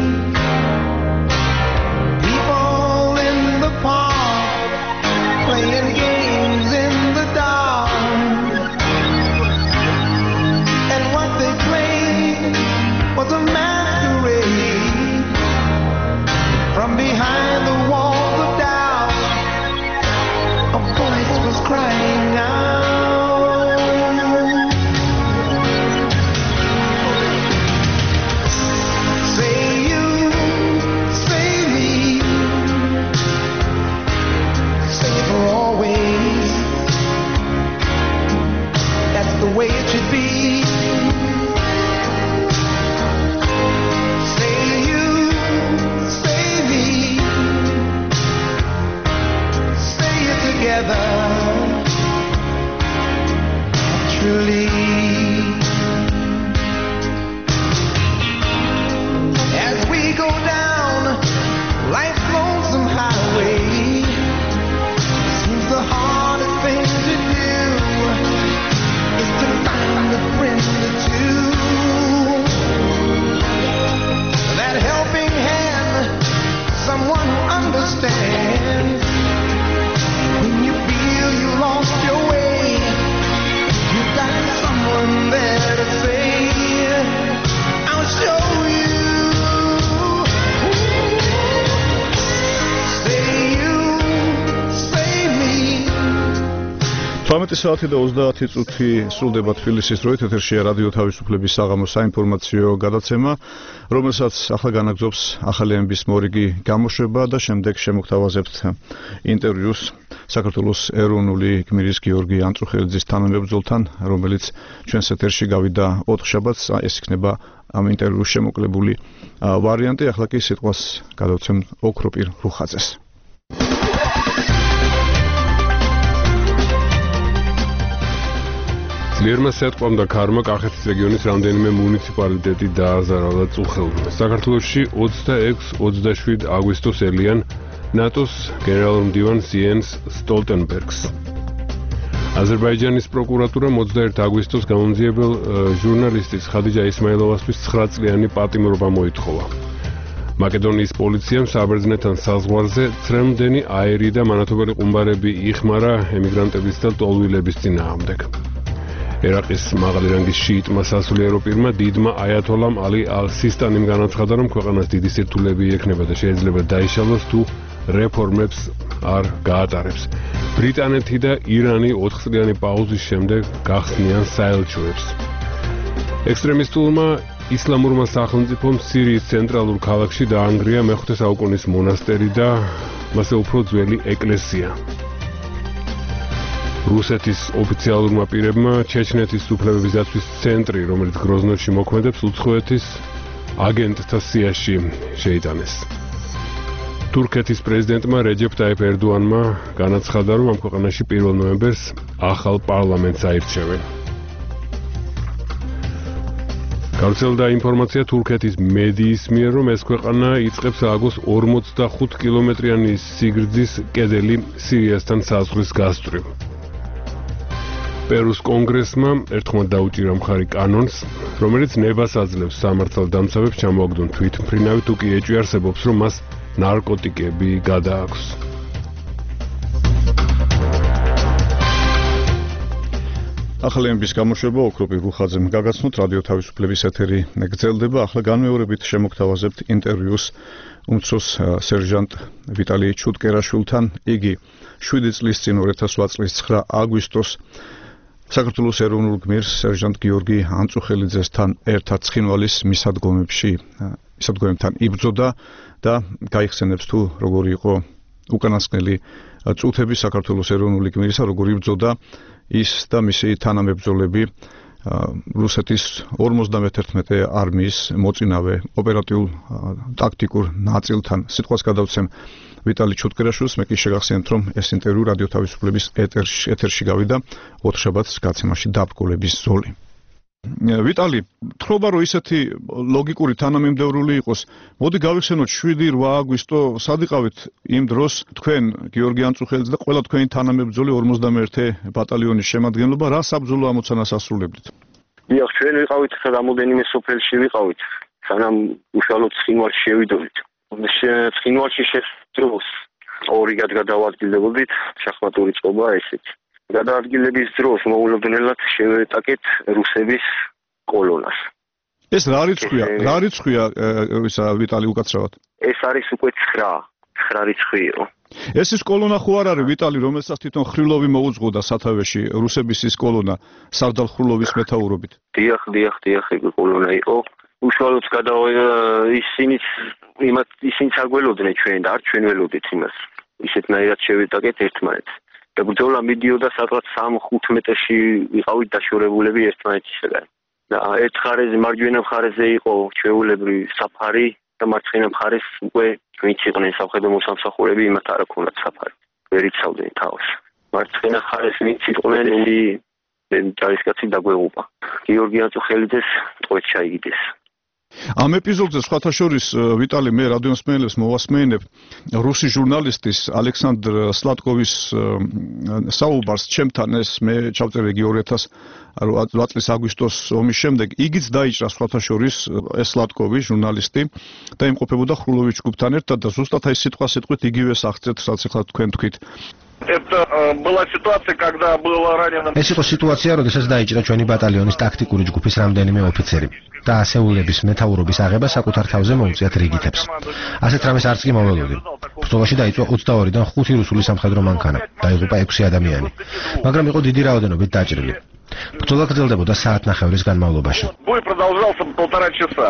Speaker 25: People in the park playing games in the dark, and what they played was a masquerade. From behind the walls of doubt, a voice was crying out. Say you, say me, say for always. That's the way it should be. Say you, say me, say it together naturally. As we go down life's lonesome highway, seems the hardest thing to do is to find a friend or two. That helping hand, someone who understands. When you feel you lost your way, you got someone there to say, I'll show you. Say you, say me.
Speaker 3: თორმეტი საათი და ოცდაათი წუთი სრულდება თბილისის დროით. ეთერშია რადიო თავისუფლების საღამო საინფორმაციო გადაცემა, რომელსაც ახლა განაგრძობს ახალი ამბის მორიგი გამოშვება და შემდეგ შემოგთავაზებთ ინტერვიუს საქართველოს ეროვნული გმირის გიორგი ანწუხელიძის თანამებრძოლთან, რომელიც ჩვენს ეთერში გავიდა ოთხშაბათს. ეს იქნება ამ ინტერვიუს შემოკლებული ვარიანტი. ახლა კი სიტყვას გადავცემ ოქროპირ რუხაძეს.
Speaker 2: ძლიერმა სეტყვამ და ქარმა კახეთის რეგიონის რამდენიმე მუნიციპალიტეტი დააზარალა წუხელბილს. საქართველოში ოცდაექვსი ოცდაშვიდი აგვისტოს ელიან ნატოს გენერალურ მდივანს იენს სტოლტენბერგს. აზერბაიჯანის პროკურატურამ ოცდაერთი აგვისტოს გამომძიებელ ჟურნალისტის ხადიჯა ისმაილოვასთვის ცხრა წლიანი პატიმრობა მოითხოვა. მაკედონიის პოლიციამ საბერძნეთთან საზღვარზე ცრემლდენი აირი და მანათობელი ყუმბარები იხმარა ემიგრანტების და ტოლვილების წინააღმდეგ. ერაყის მაღალი რანგის შიიტმა სასულიერო პირმა დიდმა აიათოლამ ალი ალ-სისტანიმ განაცხადა, რომ ქვეყანას დიდი სირთულეები ექნება და შეიძლება დაიშალოს თუ რეფორმებს არ გაატარებს. ბრიტანეთი და ირანი ოთხწლიანი პაუზის შემდეგ გახსნიან საელჩოებს. ექსტრემისტულმა ისლამურმა სახელმწიფომ სირიის ცენტრალურ ქალაქში დაანგრია მეხუთე საუკუნის მონასტერი და მასე უფრო ძველი ეკლესია. რუსეთის ოფიციალურმა პირებმა ჩეჩნეთის უფლებების დაცვის ცენტრი, რომელიც გროზნოში მოქმედებს, უცხოეთის აგენტთა სიაში შეიტანეს. თურქეთის პრეზიდენტმა რეჯეფ ტაიფ ერდოანმა განაცხადა, რომ ამ ქვეყანაში პირველ ნოემბერს ახალ პარლამენტს აირჩევენ. გავრცელდა ინფორმაცია თურქეთის მედიის მიერ, რომ ეს ქვეყანა იწყებს ააგოს ორმოცდახუთ კილომეტრიანი სიგრძის კედელი სირიასთან საზღვრის გასწვრივ. პერუს კონგრესმა ერთხმად დაუჭირა მხარი კანონს, რომელიც ნებას აძლევს სამართალდამცავებს ჩამოაგდონ თვითმფრინავი, თუ კი ეჭვი არსებობს, რომ მას ნარკოტიკები გადააქვს.
Speaker 3: ახალი ემბის გამოშვება ოქროპი რუხაძემ გაგაცნოთ, რადიო თავისუფლების ეთერი გრძელდება. ახლა განმეორებით შემოგთავაზებთ ინტერვიუს უმცროს სერჟანტ ვიტალი ჩუტკერაშვილთან. იგი შვიდი წლის წინ ორი ათას ოთხ წლის ცხრა აგვისტოს საქართველოს ეროვნულ გმირს სერჟანტ გიორგი ანწუხელიძესთან ერთად ცხინვალის მისადგომებში მისადგომებთან იბრძოდა და გაიხსენებს თუ როგორი იყო უკანასკნელი წუთები საქართველოს ეროვნული გმირისა, როგორი იბრძოდა ის და მისი თანამებრძოლები რუსეთის ორმოცდამეთერთმეტე არმიის მოწინავე ოპერატიულ ტაქტიკურ ნაწილთან. სიტყვას გადავცემ ვიტალი ჩუტკერაშვილს, მე კი შეგახსენებთ, რომ ეს ინტერვიუ რადიო თავისუფლების ეთერში ეთერში გავიდა ოთხშაბათს გაცემაში დაბრკოლების ზოლი. ვიტალი, თხრობა რომ ისეთი ლოგიკური თანამიმდევრული იყოს, მოდი გავიხსენოთ შვიდი რვა აგვისტო სად იყავით იმ დროს თქვენ გიორგი ანწუხელიძე და ყველა თქვენი თანამებრძოლი ორმოცდამეერთე ბატალიონის შემადგენლობა რა საბრძოლო ამოცანას ასრულებდით?
Speaker 4: დიახ, ჩვენ ვიყავით რამოდენიმე სოფელში ვიყავით, სანამ უშუალოდ ცხინვალში შევიდოდით. ცხინვალში შესდროს ორი გადავადგილდებოდით, შახმატური წყობა ესეთი. გადაადგილების დროს მოულოდნელად შევეტაკეთ რუსების კოლონას.
Speaker 3: ეს რა რიცხვია? რა რიცხვია ისა ვიტალი უკაცრავად?
Speaker 4: ეს არის უკვე ცხრა, ცხრა რიცხვიო.
Speaker 3: ეს ის კოლონა ხო არ არის ვიტალი, რომელსაც თვითონ ხრილოვი მოუძღოდა სათავეში, რუსების ის კოლონა სარდალ ხრილოვის მეთაურობით?
Speaker 4: დიახ, დიახ, დიახ, ეგ კოლონა იყო. უშუალოდ გადა ისინი იმათ ისინი აგველოდნენ ჩვენ და არ ჩვენ ველოდით იმას. ისეთნაირად შევეტაკეთ ერთმანეთს. და ბრძოლა მიდიოდა სადღაც სამ-ხუთ მეტრში ვიყავით დაშორებულები ერთმანეთისგან. და ერთ მხარეზე მარჯვენა მხარეზე იყო ჩვეულებრივი საფარი და მარცხენა მხარეს უკვე ვინც იყვნენ სამხედრო მოსამსახურები, იმათ არ ჰქონდათ საფარი. ვერ იცავდნენ თავს. მარცხენა მხარეს ვინც იყვნენ, ჯარისკაცი დაგვეღუპა. გიორგი ანწუხელიძეს ტყვედ ჩაიგდეს.
Speaker 3: ამ ეპიზოდზე სხვათა შორის ვიტალი მე რადიო მსმენელებს მოვასმენებ რუსი ჟურნალისტის ალექსანდრ სლატკოვის საუბარს ჩემთან. ეს მე ჩავწერე ორი ათას ოთხ წლის აგვისტოს ომის შემდეგ. იგიც დაიჭრა სხვათა შორის ეს სლატკოვი ჟურნალისტი და იმყოფებოდა ხრილოვის ჯგუფთან ერთად და ზუსტად აი სიტყვა სიტყვით იგივე აღწერთ, რაც ახლა თქვენ თქვით.
Speaker 8: Это была ситуация, когда было ранено.
Speaker 9: ეს იყო სიტუაცია, როდესაც დაიჭრა ჩვენი ბატალიონის ტაქტიკური ჯგუფის რამდენიმე ოფიცერი და ასეულების მეთაურობის აღება საკუთარ თავზე მოუწიათ რიგითებს. ასეთ რამეს არც კი მოველოდი. ბრძოლაში დაიწვა ოცდაორიდან ხუთი რუსული სამხედრო მანქანა, დაიღუპა ექვსი ადამიანი, მაგრამ იყო დიდი რაოდენობით დაჭრილი. ბრძოლა გრძელდებოდა საათნახევრის განმავლობაში.
Speaker 8: Бой продолжался полтора часа.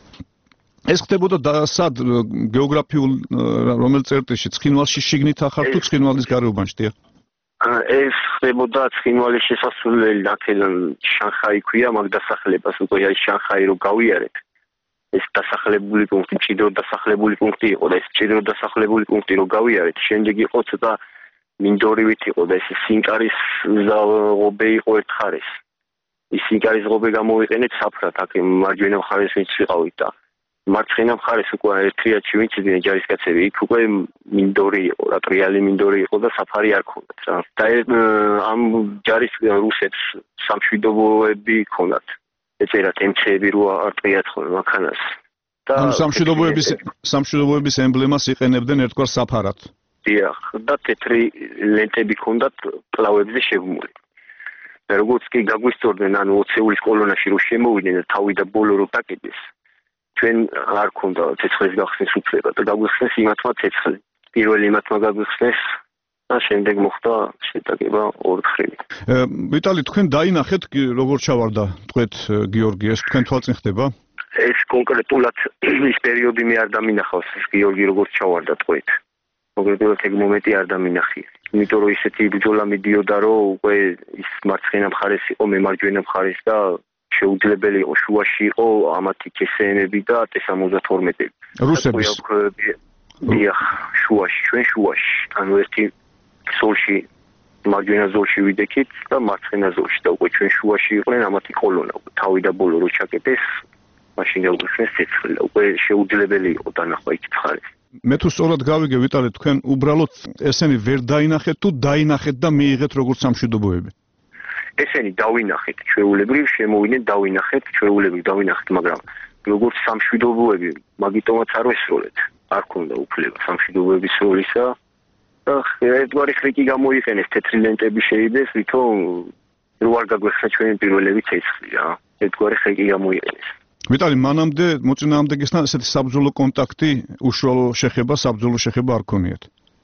Speaker 3: ეს ხდებოდა სად გეოგრაფიულ რომელ წერტილში ცხინვალში შიგნით ახარ თუ ცხინვალის გარეუბანში? დიახ.
Speaker 4: ეს ხდებოდა ცხინვალის შესასვლელი აქედან შანხაი ქვია მაგ დასახლებას, უკვე აი შანხაი რო გავიარეთ. ეს დასახლებული პუნქტი, მჭიდრო დასახლებული პუნქტი იყო და ეს მჭიდრო დასახლებული პუნქტი რო გავიარეთ, შემდეგ იყო ცოტა მინდორივით იყო და ეს სინკარის ზაობე იყო ერთ ხარეს. ისინი გარიზღობე გამოვიყენეთ საფრად, აქ მარჯვენა მხარეს ვინც ვიყავით და მარცხენა მხარეს უკვე ერთიათში ვინც იდნენ ჯარისკაცები, იქ უკვე მინდორი იყო, რა ტრიალი მინდორი იყო და საფარი არ ქონდათ რა. და ამ ჯარის რუსებს სამშვიდობოები ქონდათ. ეწერათ ემცები რო არ ტრიათ ხოლმე მანქანას.
Speaker 3: ანუ სამშვიდობოების სამშვიდობოების ემბლემას იყენებდნენ ერთგვარ საფარად.
Speaker 4: დიახ, და თეთრი ლენტები ქონდათ კლავებზე შეგმული. როგორც კი გაგვისწორდნენ, ანუ ოცეულის კოლონაში რო შემოვიდნენ და თავი და ბოლო რო დაკიდეს, ჩვენ არ ქონდა ცეცხლის გახსნის უფლება და გაგვიხსნეს იმათმა ცეცხლი. პირველი იმათმა გაგვიხსნეს და შემდეგ მოხდა შეტაკება ორთხრივ.
Speaker 3: ვიტალი, თქვენ დაინახეთ როგორ ჩავარდა ტყვეთ გიორგი, ეს თქვენ თვალწინ ხდება?
Speaker 4: ეს კონკრეტულად ის პერიოდი მე არ დამინახავს, ეს გიორგი როგორ ჩავარდა ტყვეთ. კონკრეტულად ეგ მომენტი არ დამინახია. იმიტომ რომ ისეთი ბრძოლა მიდიოდა, რომ უკვე ის მარცხენა მხარეს იყო, მე მარჯვენა მხარეს და შეუძლებელი იყო შუაში იყო ამათი კესეენები და ტე სამოცდათორმეტები.
Speaker 3: რუსების.
Speaker 4: დიახ, შუაში, ჩვენ შუაში. ანუ ერთი ზოლში მარჯვენა ზოლში ვიდექით და მარცხენა ზოლში და უკვე ჩვენ შუაში იყვნენ ამათი კოლონა. თავი და ბოლო რო ჩაკეტეს, მაშინ გაუგრძნეს ცეცხლი. უკვე შეუძლებელი იყო დანახვა იქ მხარეს.
Speaker 3: მე თუ სწორად გავიგე ვიტალი, თქვენ უბრალოდ ესენი ვერ დაინახეთ თუ დაინახეთ და მიიღეთ როგორც სამშვიდობოები?
Speaker 4: ესენი დავინახეთ, ჩვეულებრივ შემოვიდნენ დავინახეთ, ჩვეულებრივ დავინახეთ, მაგრამ როგორც სამშვიდობოები, მაგიტომაც არ ვესროლეთ. არ ქონდა უფლება სამშვიდობოების როლისა და ერთგვარი ხრიკი გამოიყენეს, თეთრი ლენტები შეიდეს, ვითომ რო არ გაგვეხსნა ჩვენი პირველები ცეცხლი რა. ერთგვარი ხრიკი გამოიყენეს.
Speaker 3: ვიტალი, მანამდე მოწინააღმდეგესთან ესეთი საბრძოლო კონტაქტი, უშუალო შეხება, საბრძოლო შეხება არ ქონიათ?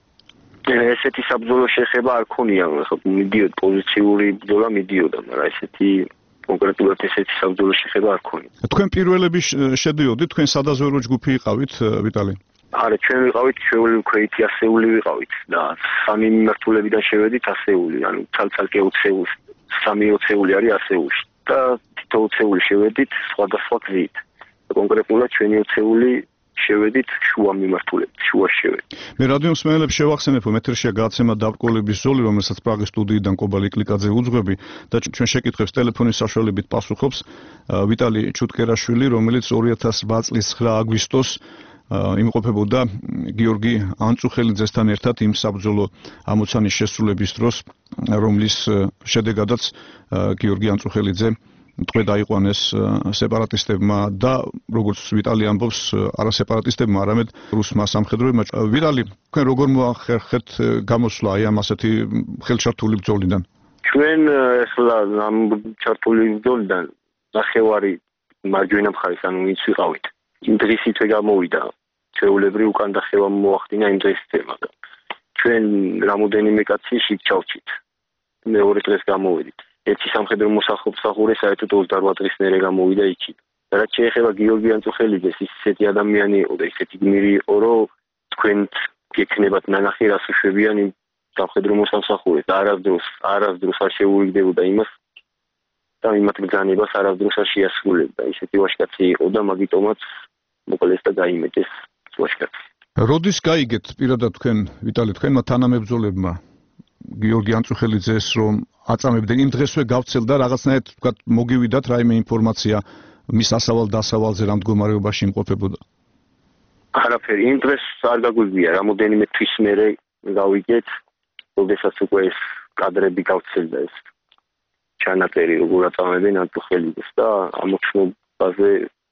Speaker 4: ესეთი საბრძოლო შეხება არ ქონია, ხო, მიდიოდა პოზიციური ბრძოლა მიდიოდა, მაგრამ ესეთი კონკრეტულად ესეთი საბრძოლო შეხება არ ქონია.
Speaker 3: თქვენ პირველები შედიოდით, თქვენ სადაზვერო ჯგუფი იყავით, ვიტალი?
Speaker 4: არა, ჩვენ ვიყავით ჩვეული ქვეითი ასეული ვიყავით და სამი მიმართულებიდან შევედით ასეული, ანუ ცალ-ცალკე ოცეული, სამი ოცეული არის ასეულში და თითო ოცეული შევედით სხვადასხვა გზით. კონკრეტულად ჩვენი ოცეული შევედით შუა მიმართულებით, შუა შევედით.
Speaker 3: მე რადიო მსმენელებს შევახსენებ, რომ ეთერშია გადაცემა დაბრკოლების ზოლი, რომელსაც პრაღის სტუდიიდან კობალი კლიკაძე უძღვები და ჩვენ შეკითხვებს ტელეფონის საშუალებით პასუხობს ვიტალი ჩუტკერაშვილი, რომელიც ორი ათას რვა წლის ცხრა აგვისტოს იმყოფებოდა გიორგი ანწუხელიძესთან ერთად იმ საბრძოლო ამოცანის შესრულების დროს, რომლის შედეგადაც გიორგი ანწუხელიძე ტყვე დაიყვანეს სეპარატისტებმა და როგორც ვიტალი ამბობს, არა სეპარატისტებმა, არამედ რუსმა სამხედროებმა. ვიტალი, თქვენ როგორ მოახერხეთ გამოსვლა აი ამ ასეთი ხელჩართული ბრძოლიდან?
Speaker 4: ჩვენ ახლა ამ ჩართული ბრძოლიდან ნახევარი მარჯვენა მხარეს, ანუ ვინც ვიყავით, იმ დღისითვე გამოვიდა. ჩვეულებრივ უკან დახევა მოახდინა იმ დღისითვე, მაგრამ ჩვენ რამოდენიმე კაცი შიგ ჩავჭით. მეორე დღეს გამოვედით. ერთი სამხედრო მოსახურე საერთოდ ოცდარვა დღის მერე გამოვიდა იქით. და რაც შეეხება გიორგი ანწუხელიძეს, ის ისეთი ადამიანი იყო და ისეთი გმირი იყო, რომ თქვენც გექნებათ ნანახი რას უშვებიან იმ სამხედრო მოსამსახურეს და არასდროს არასდროს არ შეუიგდებოდა იმას და იმათ ბრძანებას არასდროს არ შეასრულებდა. ისეთი ვაჟკაცი იყო და მაგიტომაც მოკლეს და გაიმეტეს ვაჟკაცი.
Speaker 3: როდის გაიგეთ პირადად თქვენ, ვიტალი, თქვენმა თანამებრძოლებმა გიორგი ანწუხელიძეს რომ აწამებდნენ, იმ დღესვე გავცელდა რაღაცნაირად ვთქვათ მოგივიდათ რაიმე ინფორმაცია მის ასავალ დასავალზე რა მდგომარეობაში იმყოფებოდა?
Speaker 4: არაფერი, იმ დღეს არ გაგვიგია, რამოდენიმე თვის მერე გავიგეთ, როდესაც უკვე ეს კადრები გავცელდა ეს ჩანაწერი როგორ აწამებენ ანწუხელიძეს და ამოჩნობაზე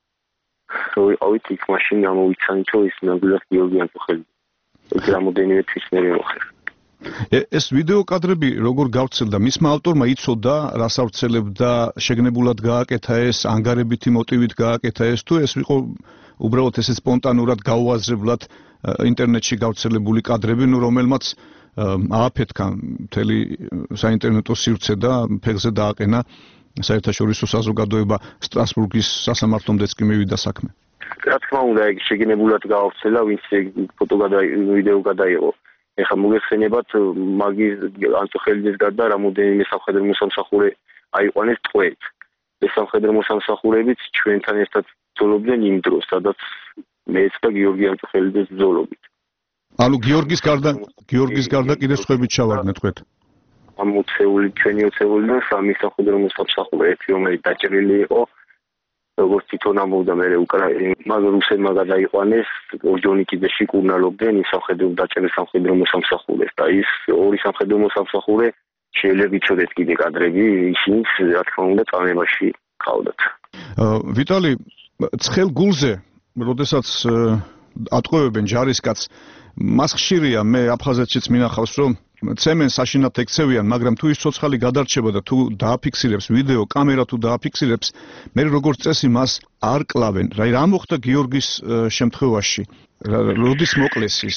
Speaker 4: რო ვიყავით იქ მაშინ გამოვიცანით, რომ ის ნამდვილად გიორგი ანწუხელიძე. ეს რამოდენიმე თვის მერე მოხერხდა.
Speaker 3: ეს ვიდეო კადრები როგორ გავცელდა? მისმა ავტორმა იცოდა, რას ავრცელებდა, შეგნებულად გააკეთა ეს, ანგარებითი მოტივით გააკეთა ეს, თუ ეს იყო უბრალოდ ესე სპონტანურად გაუაზრებლად ინტერნეტში გავრცელებული კადრები, ნუ რომელმაც ააფეთქა მთელი საინტერნეტო სივრცე და ფეხზე დააყენა საერთაშორისო საზოგადოება სტრასბურგის სასამართლომდეც კი მივიდა საქმე.
Speaker 4: რა თქმა უნდა, ეგ შეგნებულად გაავრცელა, ვინც ფოტო ვიდეო გადაიღო. ეხლა მოგეხსენებათ მაგის ანწუხელიძეს გარდა რამოდენიმე სამხედრო მოსამსახურე აიყვანეს ტყვეთ. ეს სამხედრო მოსამსახურეებიც ჩვენთან ერთად ბრძოლობდნენ იმ დროს, სადაც მეც და გიორგი ანწუხელიძეს ბრძოლობით.
Speaker 3: ანუ გიორგის გარდა გიორგის გარდა კიდე სხვაებიც ჩავარდნენ ტყვეთ.
Speaker 4: ამოცეული ჩვენი ოცეული და სამი სამხედრო სამსახური ერთი რომელიც დაჭრილი იყო როგორც თვითონ ამბობდა მე უკრაინა მაგ რუსებმა გადაიყვანეს ორჯონიკიძეში კურნალობდნენ ის სამხედრო დაჭერილ სამხედრო მოსამსახურეს და ის ორი სამხედრო მოსამსახურე შეიძლება იცოდეთ კიდე კადრები ისინიც რა თქმა უნდა წამებაში ყავდათ
Speaker 3: ვიტალი ცხელ გულზე როდესაც ატყვევებენ ჯარისკაცს მას ხშირია მე აფხაზეთშიც მინახავს რომ ცემენ საშინად ექცევიან მაგრამ თუ ის ცოცხალი გადარჩება და თუ დააფიქსირებს ვიდეო კამერა თუ დააფიქსირებს მე როგორც წესი მას არ კლავენ რა რა მოხდა გიორგის შემთხვევაში როდის მოკლეს ის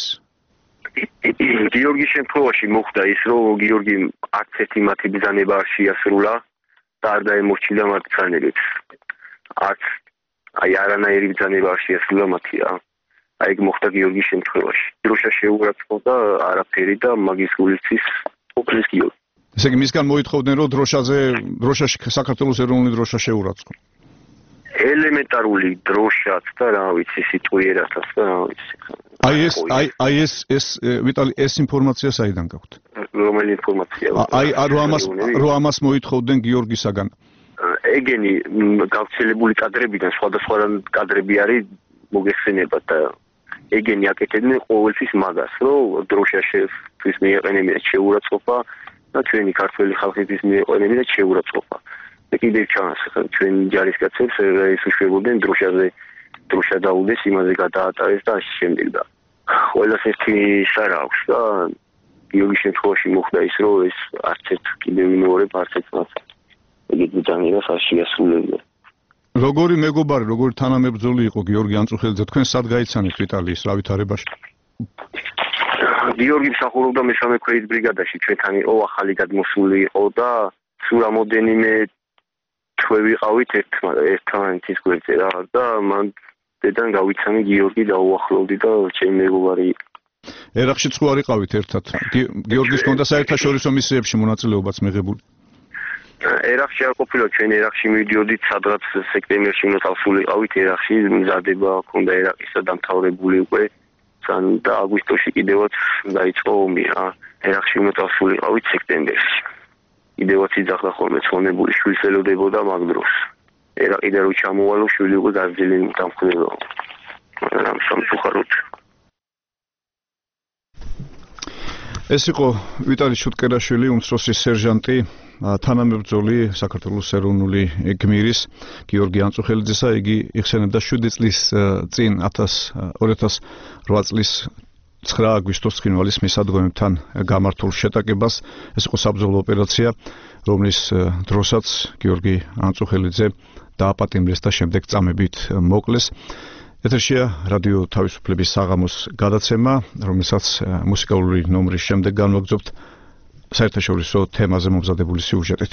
Speaker 4: გიორგის შემთხვევაში მოხდა ის რომ გიორგი არც ერთი მათი ბრძანება არ შეასრულა და არ დაემორჩილა მათ ბრძანებით არც აი არანაირი ბრძანება არ შეასრულა მათია აი ეგ მოხდა გიორგის შემთხვევაში დროშა შეურაცხყოფა არაფერი და მაგის გულისთვის ყოფილის გიორგი
Speaker 3: ესე იგი მისგან მოითხოვდნენ რომ დროშაზე დროშაში საქართველოს ეროვნული დროშა შეურაცხო
Speaker 4: ელემენტარული დროშაც და რა ვიცი სიტყვიერათაც და რა ვიცი
Speaker 3: აი ეს აი აი ეს ეს ვიტალი ეს ინფორმაცია საიდან გაქვთ
Speaker 4: რომელი ინფორმაცია
Speaker 3: აი რო ამას რო ამას მოითხოვდნენ გიორგისაგან
Speaker 4: ეგენი გავრცელებული კადრებიდან სხვადასხვა კადრები არის მოგეხსენება და ეგენი აკეთებდნენ ყოველთვის მაგას რომ დროშაშეთვის მიეყენებინა შეურაცხყოფა და ჩვენი ქართველი ხალხისთვის მიეყენებინა შეურაცხყოფა და კიდევ ჩანს ჩვენ ჯარისკაცებს ეს უშვებოდნენ დროშაზე დროშა დაუდეს იმაზე გადაატარეს და ასე შემდეგ და ყველას ერთი სარა აქვს და გიორგის შემთხვევაში მოხდა ის რომ ეს არც ერთ კიდევ ვინმე არც ერთ მას ეგეთ ბრძანებას არ შეასრულებია
Speaker 3: როგორი მეგობარი, როგორი თანამებრძოლი იყო გიორგი ანწუხელიძე, თქვენ სად გაიცანით ვიტალიის რა ვითარებაში?
Speaker 4: გიორგი მსახურობდა მესამე ქვეით ბრიგადაში, ჩვენთან იყო ახალი გადმოსული იყო და სულ რამოდენიმე თვე ვიყავით ერთმანეთის გვერდზე რა და მან დედან გავიცანი გიორგი დაუახლოვდი და ჩემი მეგობარი იყო.
Speaker 3: ერახშიც ხო არ იყავით ერთად? გიორგის ჰქონდა საერთაშორისო მისიებში მონაწილეობაც მიღებული?
Speaker 4: ერახში არ ყოფილა ჩვენ ერახში მივიდიოდით სადღაც სექტემბერში მოსავსულიყავით ერახში მზადება ჰქონდა ერაყისა დამთავრებული უკვე და აგვისტოში კიდევაც დაიწყო ომი რა ერახში მოსავსულიყავით სექტემბერში კიდევაც იძახდა ხოლმე ცხონებული შვილს ელოდებოდა მაგ დროს ერაყიდან რო ჩამოვალო შვილი უკვე გაზრდილი დამხდება რამ სამწუხაროდ
Speaker 3: ეს იყო ვიტალი შუტკერაშვილი უმცროსი სერჟანტი თანამებრძოლი საქართველოს ეროვნული გმირის გიორგი ანწუხელიძესა იგი იხსენებდა შვიდი წლის წინ ორი ათას რვა წლის ცხრა აგვისტოს ცხინვალის მისადგომებთან გამართულ შეტაკებას ეს იყო საბრძოლო ოპერაცია რომლის დროსაც გიორგი ანწუხელიძე დააპატიმრეს და შემდეგ წამებით მოკლეს ეთერშია რადიო თავისუფლების საღამოს გადაცემა რომელსაც მუსიკალური ნომრის შემდეგ განვაგრძობთ საერთაშორისო თემაზე მომზადებული სიუჟეტით.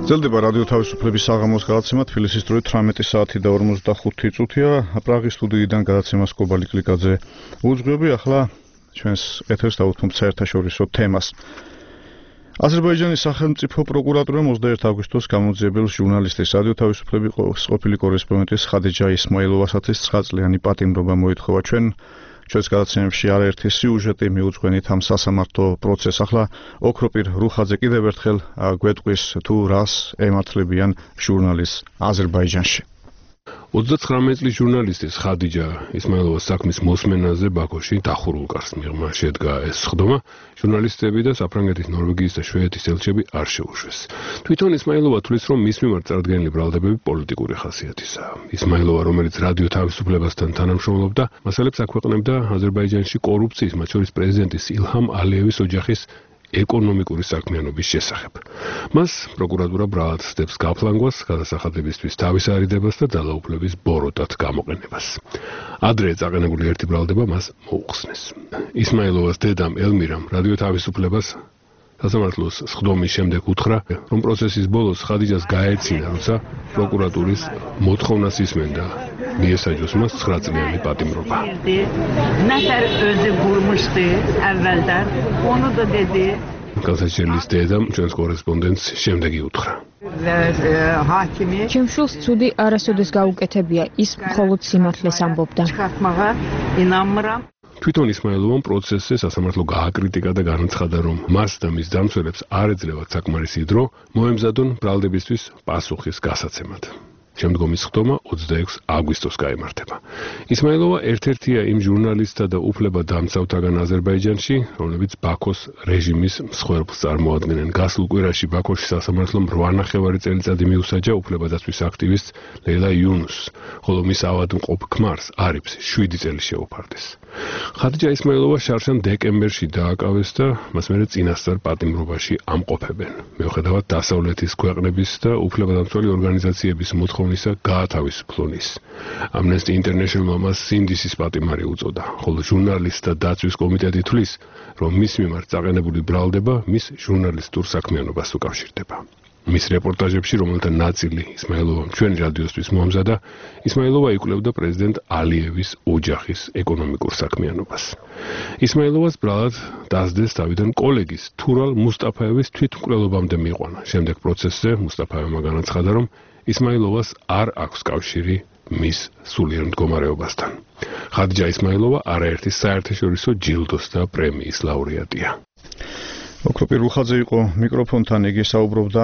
Speaker 3: ძლდება რადიო თავისუფლების საღამოს გადაცემა თბილისის დროით თვრამეტი საათი და ორმოცდახუთი წუთია. პრაღის სტუდიიდან გადაცემას კობალი კლიკაძე უძღვები. ახლა ჩვენს ეთერს დავუთმობთ საერთაშორისო თემას. აზერბაიჯანის სახელმწიფო პროკურატურამ ოცდაერთი აგვისტოს გამოძიებელ ჟურნალისტის რადიო თავისუფლების ყოფილი კორესპონდენტის ხადიჯა ისმაილოვასათვის ცხრა წლიანი პატიმრობა მოითხოვა. ჩვენ ჩვენს გადაცემებში არაერთი სიუჟეტი მიუძღვენით ამ სასამართლო პროცესს. ახლა ოქროპირ რუხაძე კიდევ ერთხელ გვეტყვის თუ რას ემართლებიან ჟურნალისტს აზერბაიჯანში.
Speaker 2: ოცდაცხრამეტი წლის ჟურნალისტის ხადიჯა ისმაილოვას საქმის მოსმენაზე ბაქოში დახურულ კარს მიღმა შედგა ეს სხდომა. ჟურნალისტები და საფრანგეთის, ნორვეგიის და შვედეთის ელჩები არ შეუშვეს. თვითონ ისმაილოვა თვლის, რომ მის მიმართ წარდგენილი ბრალდებები პოლიტიკური ხასიათისაა. ისმაილოვა, რომელიც რადიო თავისუფლებასთან თანამშრომლობდა, მასალებს აქვეყნებდა აზერბაიჯანში კორუფციის, მათ შორის პრეზიდენტის ილჰამ ალიევის ოჯახის ეკონომიკური საქმიანობის შესახებ. მას პროკურატურა ბრალად სდებს გაფლანგვას, გადასახადებისთვის თავის არიდებას და ძალაუფლების ბოროტად გამოყენებას. ადრე წაყენებული ერთი ბრალდება მას მოუხსნეს. ისმაილოვას დედამ ელმირამ რადიო თავისუფლებას სასამართლოს სხდომის შემდეგ უთხრა, რომ პროცესის ბოლოს ხადიჯას გაეცინა, როცა პროკურატურის მოთხოვნას ისმენდა. მიესაჯოს მას ცხრა წლიანი პატიმრობა. განსაჩერლის დედამ ჩვენს კორესპონდენტს შემდეგი უთხრა.
Speaker 7: ჩემ შვილს ცუდი არასოდეს გაუკეთებია, ის მხოლოდ სიმართლეს ამბობდა.
Speaker 2: თვითონ ისმაილოვამ პროცესზე სასამართლო გააკრიტიკა და განაცხადა, რომ მას და მის დამცველებს არ ეძლევათ საკმარისი დრო მოემზადონ ბრალდებისთვის პასუხის გასაცემად. შემდგომი სხდომა ოცდაექვსი აგვისტოს გაემართება. ისმაილოვა ერთ-ერთია იმ ჟურნალისტთა და უფლებადამცავთაგან აზერბაიჯანში, რომლებიც ბაქოს რეჟიმის მსხვერპლს წარმოადგენენ. გასულ კვირაში ბაქოში სასამართლომ რვა ნახევარი წელიწადი მიუსაჯა უფლებადაცვის აქტივისტს ლეილა იუნუსს, ხოლო მის ავადმყოფ ქმარს არიფს შვიდი წელი შეუფარდეს. ხადიჯა ისმაილოვა შარშან დეკემბერში დააკავეს და მას მერე წინასწარ პატიმრობაში ამყოფებენ. მიუხედავად დასავლეთის ქვეყნების და უფლებადამცველი ორგანიზაციების მოთხოვნისა გაათავისუფლონის. Amnesty International მას სინდისის პატიმარი უწოდა, ხოლო ჟურნალისტთა დაცვის კომიტეტი თვლის, რომ მის მიმართ წაყენებული ბრალდება მის ჟურნალისტურ საქმიანობას უკავშირდება. მის რეპორტაჟებში, რომელთა ნაწილი ისმაილოვამ ჩვენი რადიოსთვის მოამზადა, ისმაილოვა იკვლევდა პრეზიდენტ ალიევის ოჯახის ეკონომიკურ საქმიანობას. ისმაილოვას ბრალად დასდეს თავიდან კოლეგის თურალ მუსტაფაევის თვითმკვლელობამდე მიიყვანა. შემდეგ პროცესზე მუსტაფაევმა განაცხადა, რომ ისმაილოვას არ აქვს კავშირი მის სულიერ მდგომარეობასთან. ხადიჯა ისმაილოვა არაერთი საერთაშორისო ჯილდოს და პრემიის ლაურეატია.
Speaker 3: ოქროპირ რუხაძე იყო მიკროფონთან, იგი საუბრობდა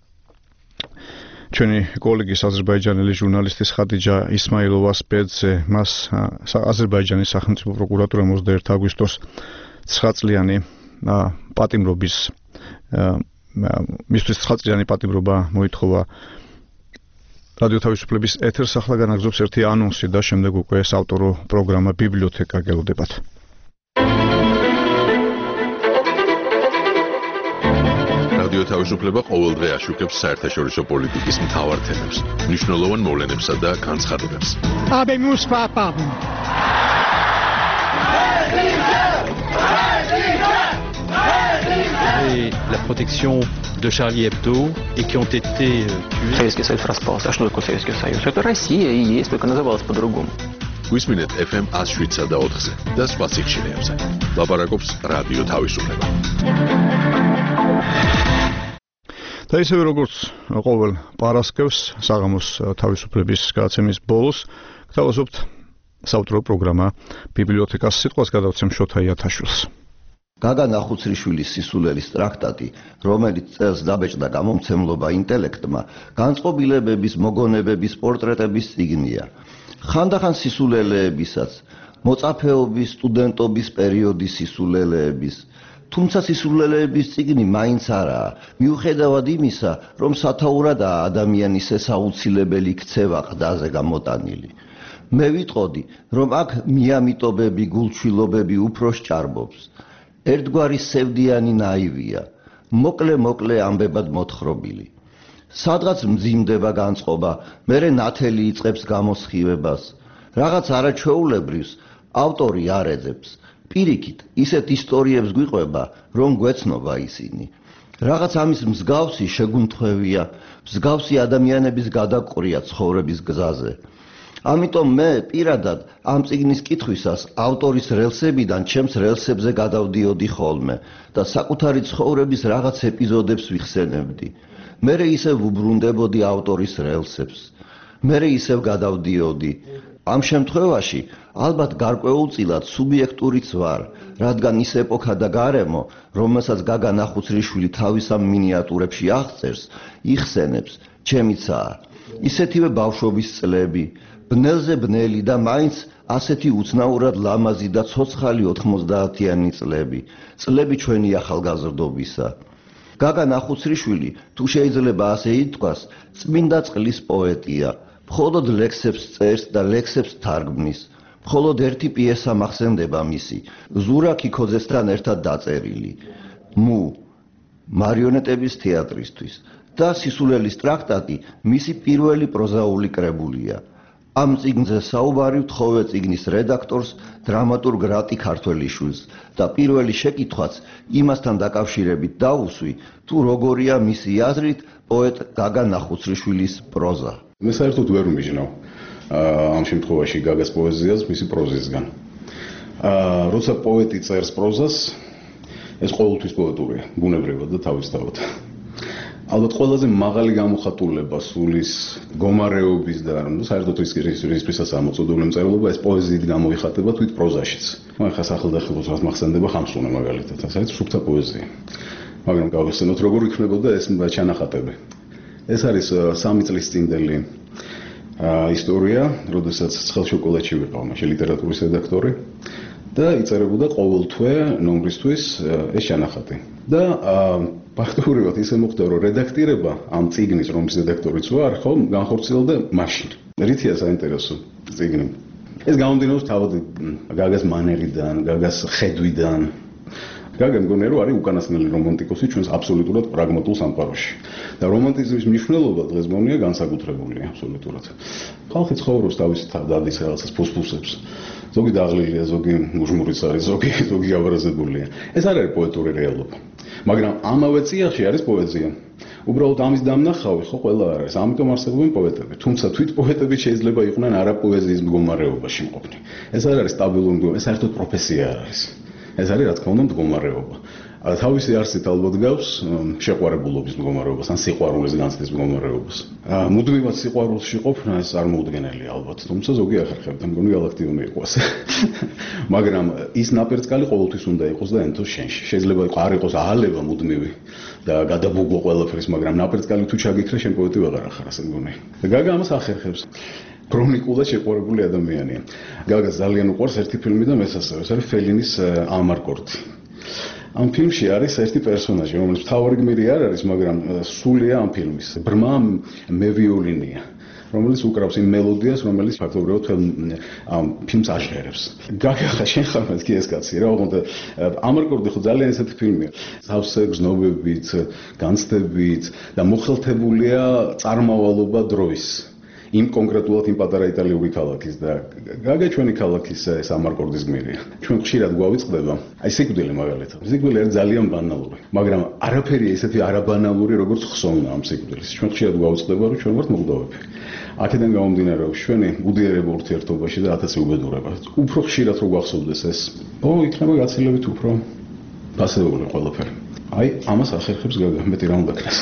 Speaker 3: ჩვენი კოლეგის აზერბაიჯანელი ჟურნალისტის ხადიჯა ისმაილოვას ბედზე. მას აზერბაიჯანის სახელმწიფო პროკურატურამ ოცდაერთი აგვისტოს ცხრა წლიანი პატიმრობის მისთვის ცხრა წლიანი პატიმრობა მოითხოვა. რადიო თავისუფლების ეთერს ახლა განაგზობს ერთი ანონსი და შემდეგ უკვე საავტორო პროგრამა ბიბლიოთეკა გელოდებათ.
Speaker 1: რადიო თავისუფლება ყოველდღე აშუქებს საერთაშორისო პოლიტიკის მთავარ თემებს, მნიშვნელოვან მოვლენებსა და განცხადებებს.
Speaker 10: Habemus papam.
Speaker 11: Et la protection de Charlie Hebdo et qui ont été tués.
Speaker 12: Советский Союз распался. А что такое Советский Союз? Это Россия и есть, только называлась по-другому.
Speaker 1: Висминет эф эм one oh seven და ოთხზე და სხვა სიხშირეებზე. ლაპარაკობს რადიო თავისუფლება.
Speaker 3: და ისევე როგორც ყოველ პარასკევს საღამოს თავისუფლების გადაცემის ბოლოს გთავაზობთ საავტორო პროგრამა ბიბლიოთეკას. სიტყვას გადავცემ შოთა იათაშვილს.
Speaker 13: გაგან ახუცრიშვილის სისულელის ტრაქტატი, რომელიც წელს დაბეჭდა გამომცემლობა ინტელექტმა, განწყობილებების, მოგონებების, პორტრეტების წიგნია. ხანდახან სისულელეებისაც, მოწაფეობის, სტუდენტობის პერიოდის სისულელეების, თუმცა სისულელეების წიგნი მაინც არაა, მიუხედავად იმისა, რომ სათაურადაა ადამიანის ეს აუცილებელი ქცევა ყდაზე გამოტანილი. მე ვიტყოდი, რომ აქ მიამიტობები, გულჩვილობები უფრო სჭარბობს. ერთგვარი სევდიანი ნაივია, მოკლე-მოკლე ამბებად მოთხრობილი. სადღაც მძიმდება განწყობა, მერე ნათელი იწყებს გამოსხივებას. რაღაც არაჩვეულებრივს ავტორი არ ეძებს. პირიქით, ისეთ ისტორიებს გვიყვება, რომ გვეცნობა ისინი. რაღაც ამის მსგავსი შეგუნთქვევია, მსგავსი ადამიანების გადაყრია ცხოვრების გზაზე. ამიტომ მე პირადად ამ წიგნის კითხვისას ავტორის რელსებიდან ჩემს რელსებზე გადავდიოდი ხოლმე და საკუთარი ცხოვრების რაღაც ეპიზოდებს ვიხსენებდი. მერე ისევ ვუბრუნდებოდი ავტორის რელსებს. მერე ისევ გადავდიოდი. ამ შემთხვევაში ალბათ გარკვეულწილად სუბიექტურიც ვარ, რადგან ის ეპოქა და გარემო, რომელსაც გაგა ნახუცრიშვილი თავის ამ მინიატურებში აღწერს, იხსენებს, ჩემიცაა. ისეთივე ბავშვობის წლები, ბნელზე ბნელი და მაინც ასეთი უცნაურად ლამაზი და ცოცხალი ოთხმოცდაათიანი წლები, წლები ჩვენი ახალგაზრდობისა. გაგა ნახუცრიშვილი, თუ შეიძლება ასე ითქვას, წმინდა წყლის პოეტია. მხოლოდ ლექსებს წერს და ლექსებს თარგმნის. მხოლოდ ერთი პიესა მახსენდება მისი, ზურა ქიქოძესთან ერთად დაწერილი. მუ მარიონეტების თეატრისთვის და სისულელის ტრაქტატი მისი პირველი პროზაული კრებულია. ამ წიგნზე საუბარი ვთხოვე წიგნის რედაქტორს, დრამატურგ რატი ქართველიშვილს და პირველი შეკითხვაც იმასთან დაკავშირებით დავუსვი, თუ როგორია მისი აზრით პოეტ გაგა ნახუცრიშვილის პროზა.
Speaker 6: მე საერთოდ ვერ ვმიჯნავ ამ შემთხვევაში გაგას პოეზიას მისი პროზისგან. როცა პოეტი წერს პროზას, ეს ყოველთვის პოეტურია, ბუნებრივად და თავისთავად. ალბათ ყველაზე მაღალი გამოხატულება სულის გომარეობის და საერთოდ რისთვისაც ამოწოდებული მწერლობა ეს პოეზიით გამოიხატება თვით პროზაშიც. მაგრამ ხა სახელდახელოს რაც მახსენდება ხამსუნა მაგალითად, საერთოდ სუფთა პოეზია. მაგრამ გავიხსენოთ როგორ იქნებოდა ეს ჩანახატები. ეს არის სამი წლის წინდელი ისტორია, როდესაც ცხელ შოკოლადში ვიყავ მაშინ ლიტერატურის რედაქტორი და იწერებოდა ყოველ თვე ნომრისთვის ეს ჩანახატი. და ფაქტობრივად ისე მოხდა, რომ რედაქტირება ამ წიგნის, რომლის რედაქტორიც ვარ, ხო, განხორციელდა მაშინ. რითია საინტერესო წიგნი? ეს გამომდინარეობს თავად გაგას მანერიდან, გაგას ხედვიდან. გაგა მგონია, რომ არის უკანასკნელი რომანტიკოსი ჩვენს აბსოლუტურად პრაგმატულ სამყაროში. და რომანტიზმის მნიშვნელობა დღეს მგონია განსაკუთრებულია აბსოლუტურად. ხალხი ცხოვრობს თავის დადის რაღაცას ფუსფუსებს. ზოგი დაღლილია, ზოგი მუჟმურიც არის, ზოგი ზოგი გაბრაზებულია. ეს არ არის პოეტური რეალობა. მაგრამ ამავე წიაღში არის პოეზია. უბრალოდ ამის დამნახავი ხო ყველა არის. ამიტომ არსებობენ პოეტები. თუმცა თვით პოეტები შეიძლება იყვნენ არაპოეზიის მდგომარეობაში მყოფნი. ეს არ არის სტაბილური მდგომარეობა, ეს საერთოდ პროფესია არის. ეს არის რა თქმა უნდა მდგომარეობა. თავისი არსით ალბათ გავს შეყვარებულობის მდგომარეობას, ან სიყვარულის განცდის მდგომარეობას. მუდმივად სიყვარულში ყოფნა ეს არ მოუდგენელია ალბათ, თუმცა ზოგი ახერხებდა, მგონი გალაქტიონი იყო ასე. მაგრამ ის ნაპერწკალი ყოველთვის უნდა იყოს და ენთოს შენში. შეიძლება არ იყოს აალება მუდმივი და გადაბუგო ყველაფრის, მაგრამ ნაპერწკალი თუ ჩაგიქრა შენ პოეტი ვეღარ ახარ, ასე მგონი. და გაგა ამას ახერხებს. ქრონიკულად შეყვარებული ადამიანია. გაგას ძალიან უყვარს ერთი ფილმი და მესასე, ეს არის ფელინის ამარკორდი. ამ ფილმში არის ერთი პერსონაჟი, რომელიც მთავარი გმირი არ არის, მაგრამ სულია ამ ფილმის. ბრმა მევიოლინია, რომელიც უკრავს იმ მელოდიას, რომელიც ფაქტობრივად ამ ფილმს აჟღერებს. გაგა ხა შენ ხარ მეთქი ეს კაცი რა, ოღონდ ამარკორდი ხო ძალიან ესეთი ფილმია. სავსე გზნობებით, განცდებით და მოხელთებულია წარმავალობა დროის. იმ კონკრეტულად იმ პატარა იტალიური ქალაქის და გაგა ჩვენი ქალაქის ეს ამარკორდის გმირია. ჩვენ ხშირად გვავიწყდება, აი სიკვდილი მაგალითად. სიკვდილი არის ძალიან ბანალური, მაგრამ არაფერი ესეთი არაბანალური როგორც ხსოვნა ამ სიკვდილის. ჩვენ ხშირად გვავიწყდება, რომ ჩვენ ვართ მოგდავები. აქედან გამომდინარეობს ჩვენი უდიერება ურთიერთობაში და ათასი უბედურება. უფრო ხშირად რო გვახსოვდეს ეს, ო იქნება გაცილებით უფრო პასიური ყველაფერი. აი ამას ახერხებს გაგა, მეტი რა უნდა ქნას.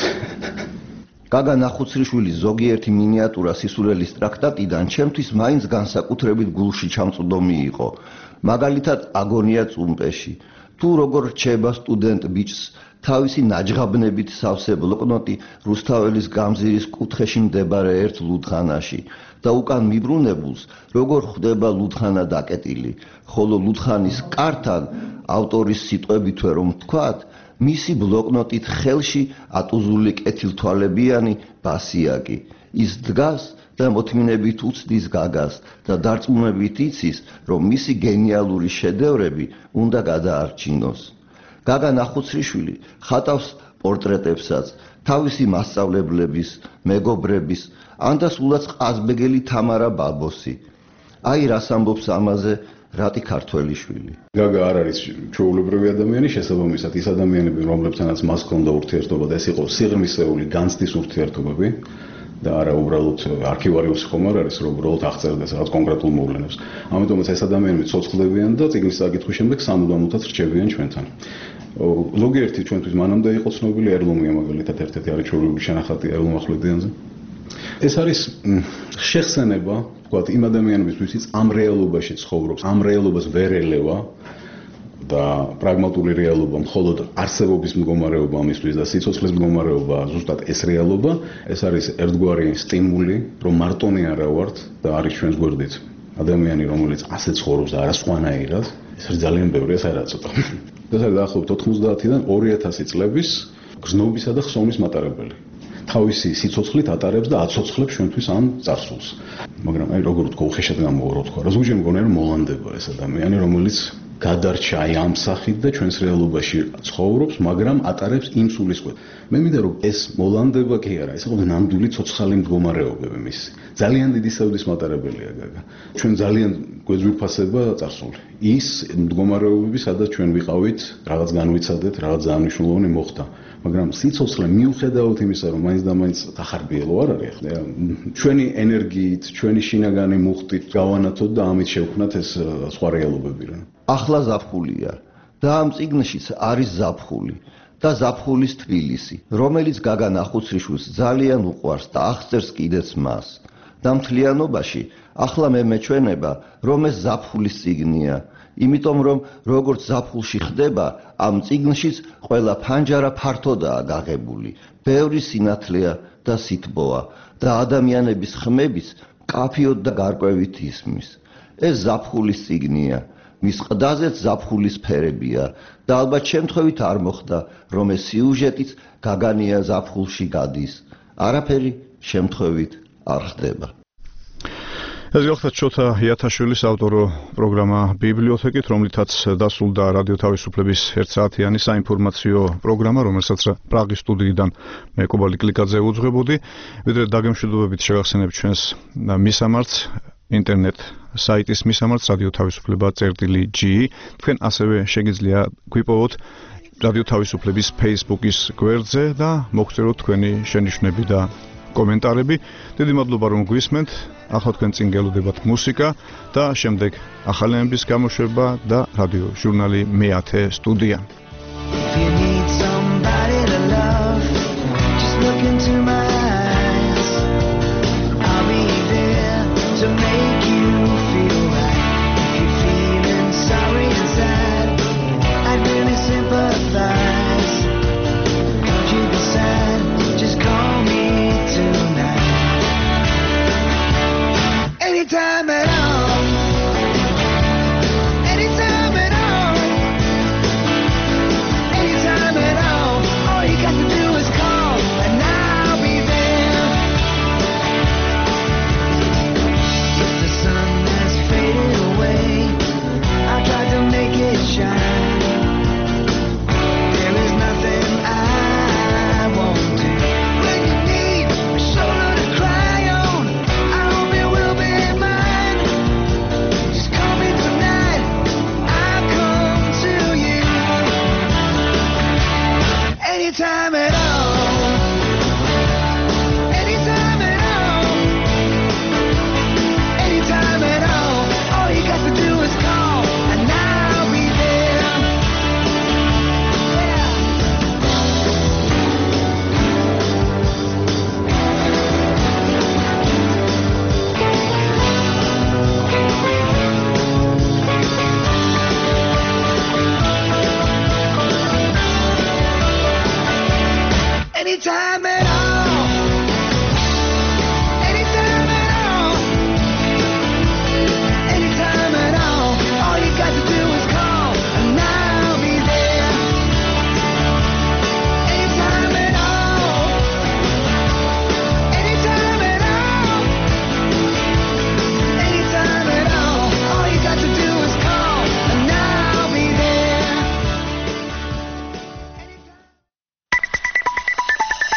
Speaker 6: გაგა ნახუცრიშვილის ზოგიერთი მინიატურა სისულელის ტრაქტატიდან ჩემთვის მაინც განსაკუთრებით გულში ჩამწვდომი იყო. მაგალითად აგონია წუმპეში. თუ როგორ რჩება სტუდენტ ბიჭს თავისი ნაჯღაბნებით სავსე ბლოკნოტი რუსთაველის გამზირის კუთხეში მდებარე ერთ ლუდხანაში და უკან მიბრუნებულს როგორ ხვდება ლუდხანა დაკეტილი, ხოლო ლუდხანის კართან ავტორის სიტყვებითვე რომ თქვათ, მისი ბლოკნოტით ხელში ატუზული კეთილთვალებიანი ბასიაკი. ის დგას და მოთმინებით უცდის გაგას და დარწმუნებით იცის, რომ მისი გენიალური შედევრები უნდა გადაარჩინოს. გაგა ნახუცრიშვილი ხატავს პორტრეტებსაც თავისი მასწავლებლების, მეგობრების, ან და სულაც ყაზბეგელი თამარა ბაბოსი. აი რას ამბობს ამაზე
Speaker 13: რატი ქართველიშვილი.
Speaker 6: გაგა არ არის ჩვეულებრივი ადამიანი, შესაბამისად ის ადამიანები, რომლებთანაც მას ჰქონდა ურთიერთობა და ეს იყო სიღრმისეული განცდის ურთიერთობები და არა უბრალოდ არქივარიუსი ხომ არ არის, რომ უბრალოდ აღწერდეს რაღაც კონკრეტულ მოვლენებს. ამიტომაც ეს ადამიანები ცოცხლებიან და წიგნის საკითხვის შემდეგ სამუდამოდაც რჩებიან ჩვენთან. ზოგიერთი ჩვენთვის მანამდე იყო ცნობილი ერლუმია მაგალითად ერთ-ერთი არის ჩვეულებრივი შენახატი ერლუმ ახვლედიანზე. ეს არის შეხსენება, ვთქვათ, იმ ადამიანებისთვის, ვინც ამ რეალობაში ცხოვრობს, ამ რეალობას ვერ ელევა და პრაგმატული რეალობა მხოლოდ არსებობის მდგომარეობა ამისთვის და სიცოცხლის მდგომარეობა ზუსტად ეს რეალობა, ეს არის ერთგვარი სტიმული, რომ მარტონი არა ვართ და არის ჩვენს გვერდით. ადამიანი, რომელიც ასე ცხოვრობს და არა სხვანაირად, ეს არის ძალიან ბევრი, ეს არა ცოტა. ეს არის დაახლოებით ოთხმოცდაათიდან ორი ათასი წლების გრძნობისა და ხსოვნის მატარებელი. თავისი სიცოცხლით ატარებს და აცოცხლებს ჩვენთვის ამ წარსულს. მაგრამ აი როგორ ვთქვა, უხეშად გამოვარო თქვა. ზოგჯერ მგონია რომ მოლანდება ეს ადამიანი, რომელიც გადარჩა აი ამ სახით და ჩვენს რეალობაში ცხოვრობს, მაგრამ ატარებს იმ სულისკვეთს. მე მინდა რომ ეს მოლანდება კი არა, ეს იყო ნამდვილი ცოცხალი მდგომარეობები მისი. ძალიან დიდი სევდის მატარებელია გაგა. ჩვენ ძალიან გვეძვირფასება წარსული. ის მდგომარეობები, სადაც ჩვენ ვიყავით, რაღაც განვიცადეთ, რაღაც ძალიან მნიშვნელოვანი მოხდა. მაგრამ სიცოცხლე მიუხედავად იმისა, რომ მაინც და მაინც დახარბიელო არ არის, ჩვენი ენერგიით, ჩვენი შინაგანი მუხტით გავანათოთ და ამით შევქმნათ ეს სხვა რეალობები რა.
Speaker 13: ახლა ზაფხულია და ამ წიგნშიც არის ზაფხული და ზაფხულის თბილისი, რომელიც გაგა ნახუცრიშვილს ძალიან უყვარს და აღწერს კიდეც მას. და მთლიანობაში ახლა მე მეჩვენება, რომ ეს ზაფხულის წიგნია. იმიტომ რომ როგორც ზაფხულში ხდება, ამ წიგნშიც ყველა ფანჯარა ფართოდაა გაღებული, ბევრი სინათლეა და სითბოა და ადამიანების ხმებიც კაფიოდ და გარკვევით ისმის. ეს ზაფხულის წიგნია, მის ყდაზეც ზაფხულის ფერებია და ალბათ შემთხვევით არ მოხდა, რომ ეს სიუჟეტიც გაგანია ზაფხულში გადის. არაფერი შემთხვევით არ ხდება.
Speaker 3: ეს გახლავთ შოთა იათაშვილის ავტორო პროგრამა ბიბლიოთეკით, რომლითაც დასრულდა რადიო თავისუფლების ერთსაათიანი საინფორმაციო პროგრამა, რომელსაც პრაღის სტუდიიდან მე კობალი კლიკაძე უძღვებოდი. ვიდრე დაგემშვიდობებით შევახსენებ ჩვენს მისამართს, ინტერნეტ საიტის მისამართს რადიო თავისუფლება წერტილი ჯი. თქვენ ასევე შეგიძლიათ გვიპოვოთ რადიო თავისუფლების Facebook-ის გვერდზე და მოგწეროთ თქვენი შენიშვნები და კომენტარები. დიდი მადლობა რომ გვისმენთ. ახლა თქვენ წინ გელოდებათ მუსიკა და შემდეგ ახალენების გამოშვება და რადიო ჟურნალი მეათე სტუდია.
Speaker 25: Anytime at all, anytime at all, anytime at all, all you got to do is call and I'll be there. If the sun has faded away, I tried to make it shine. There is nothing I won't do. When you need a shoulder to cry on, I hope it will be. Anytime at all, anytime at all, anytime at all, all you got to do is call and I'll be there. Yeah. Anytime at all.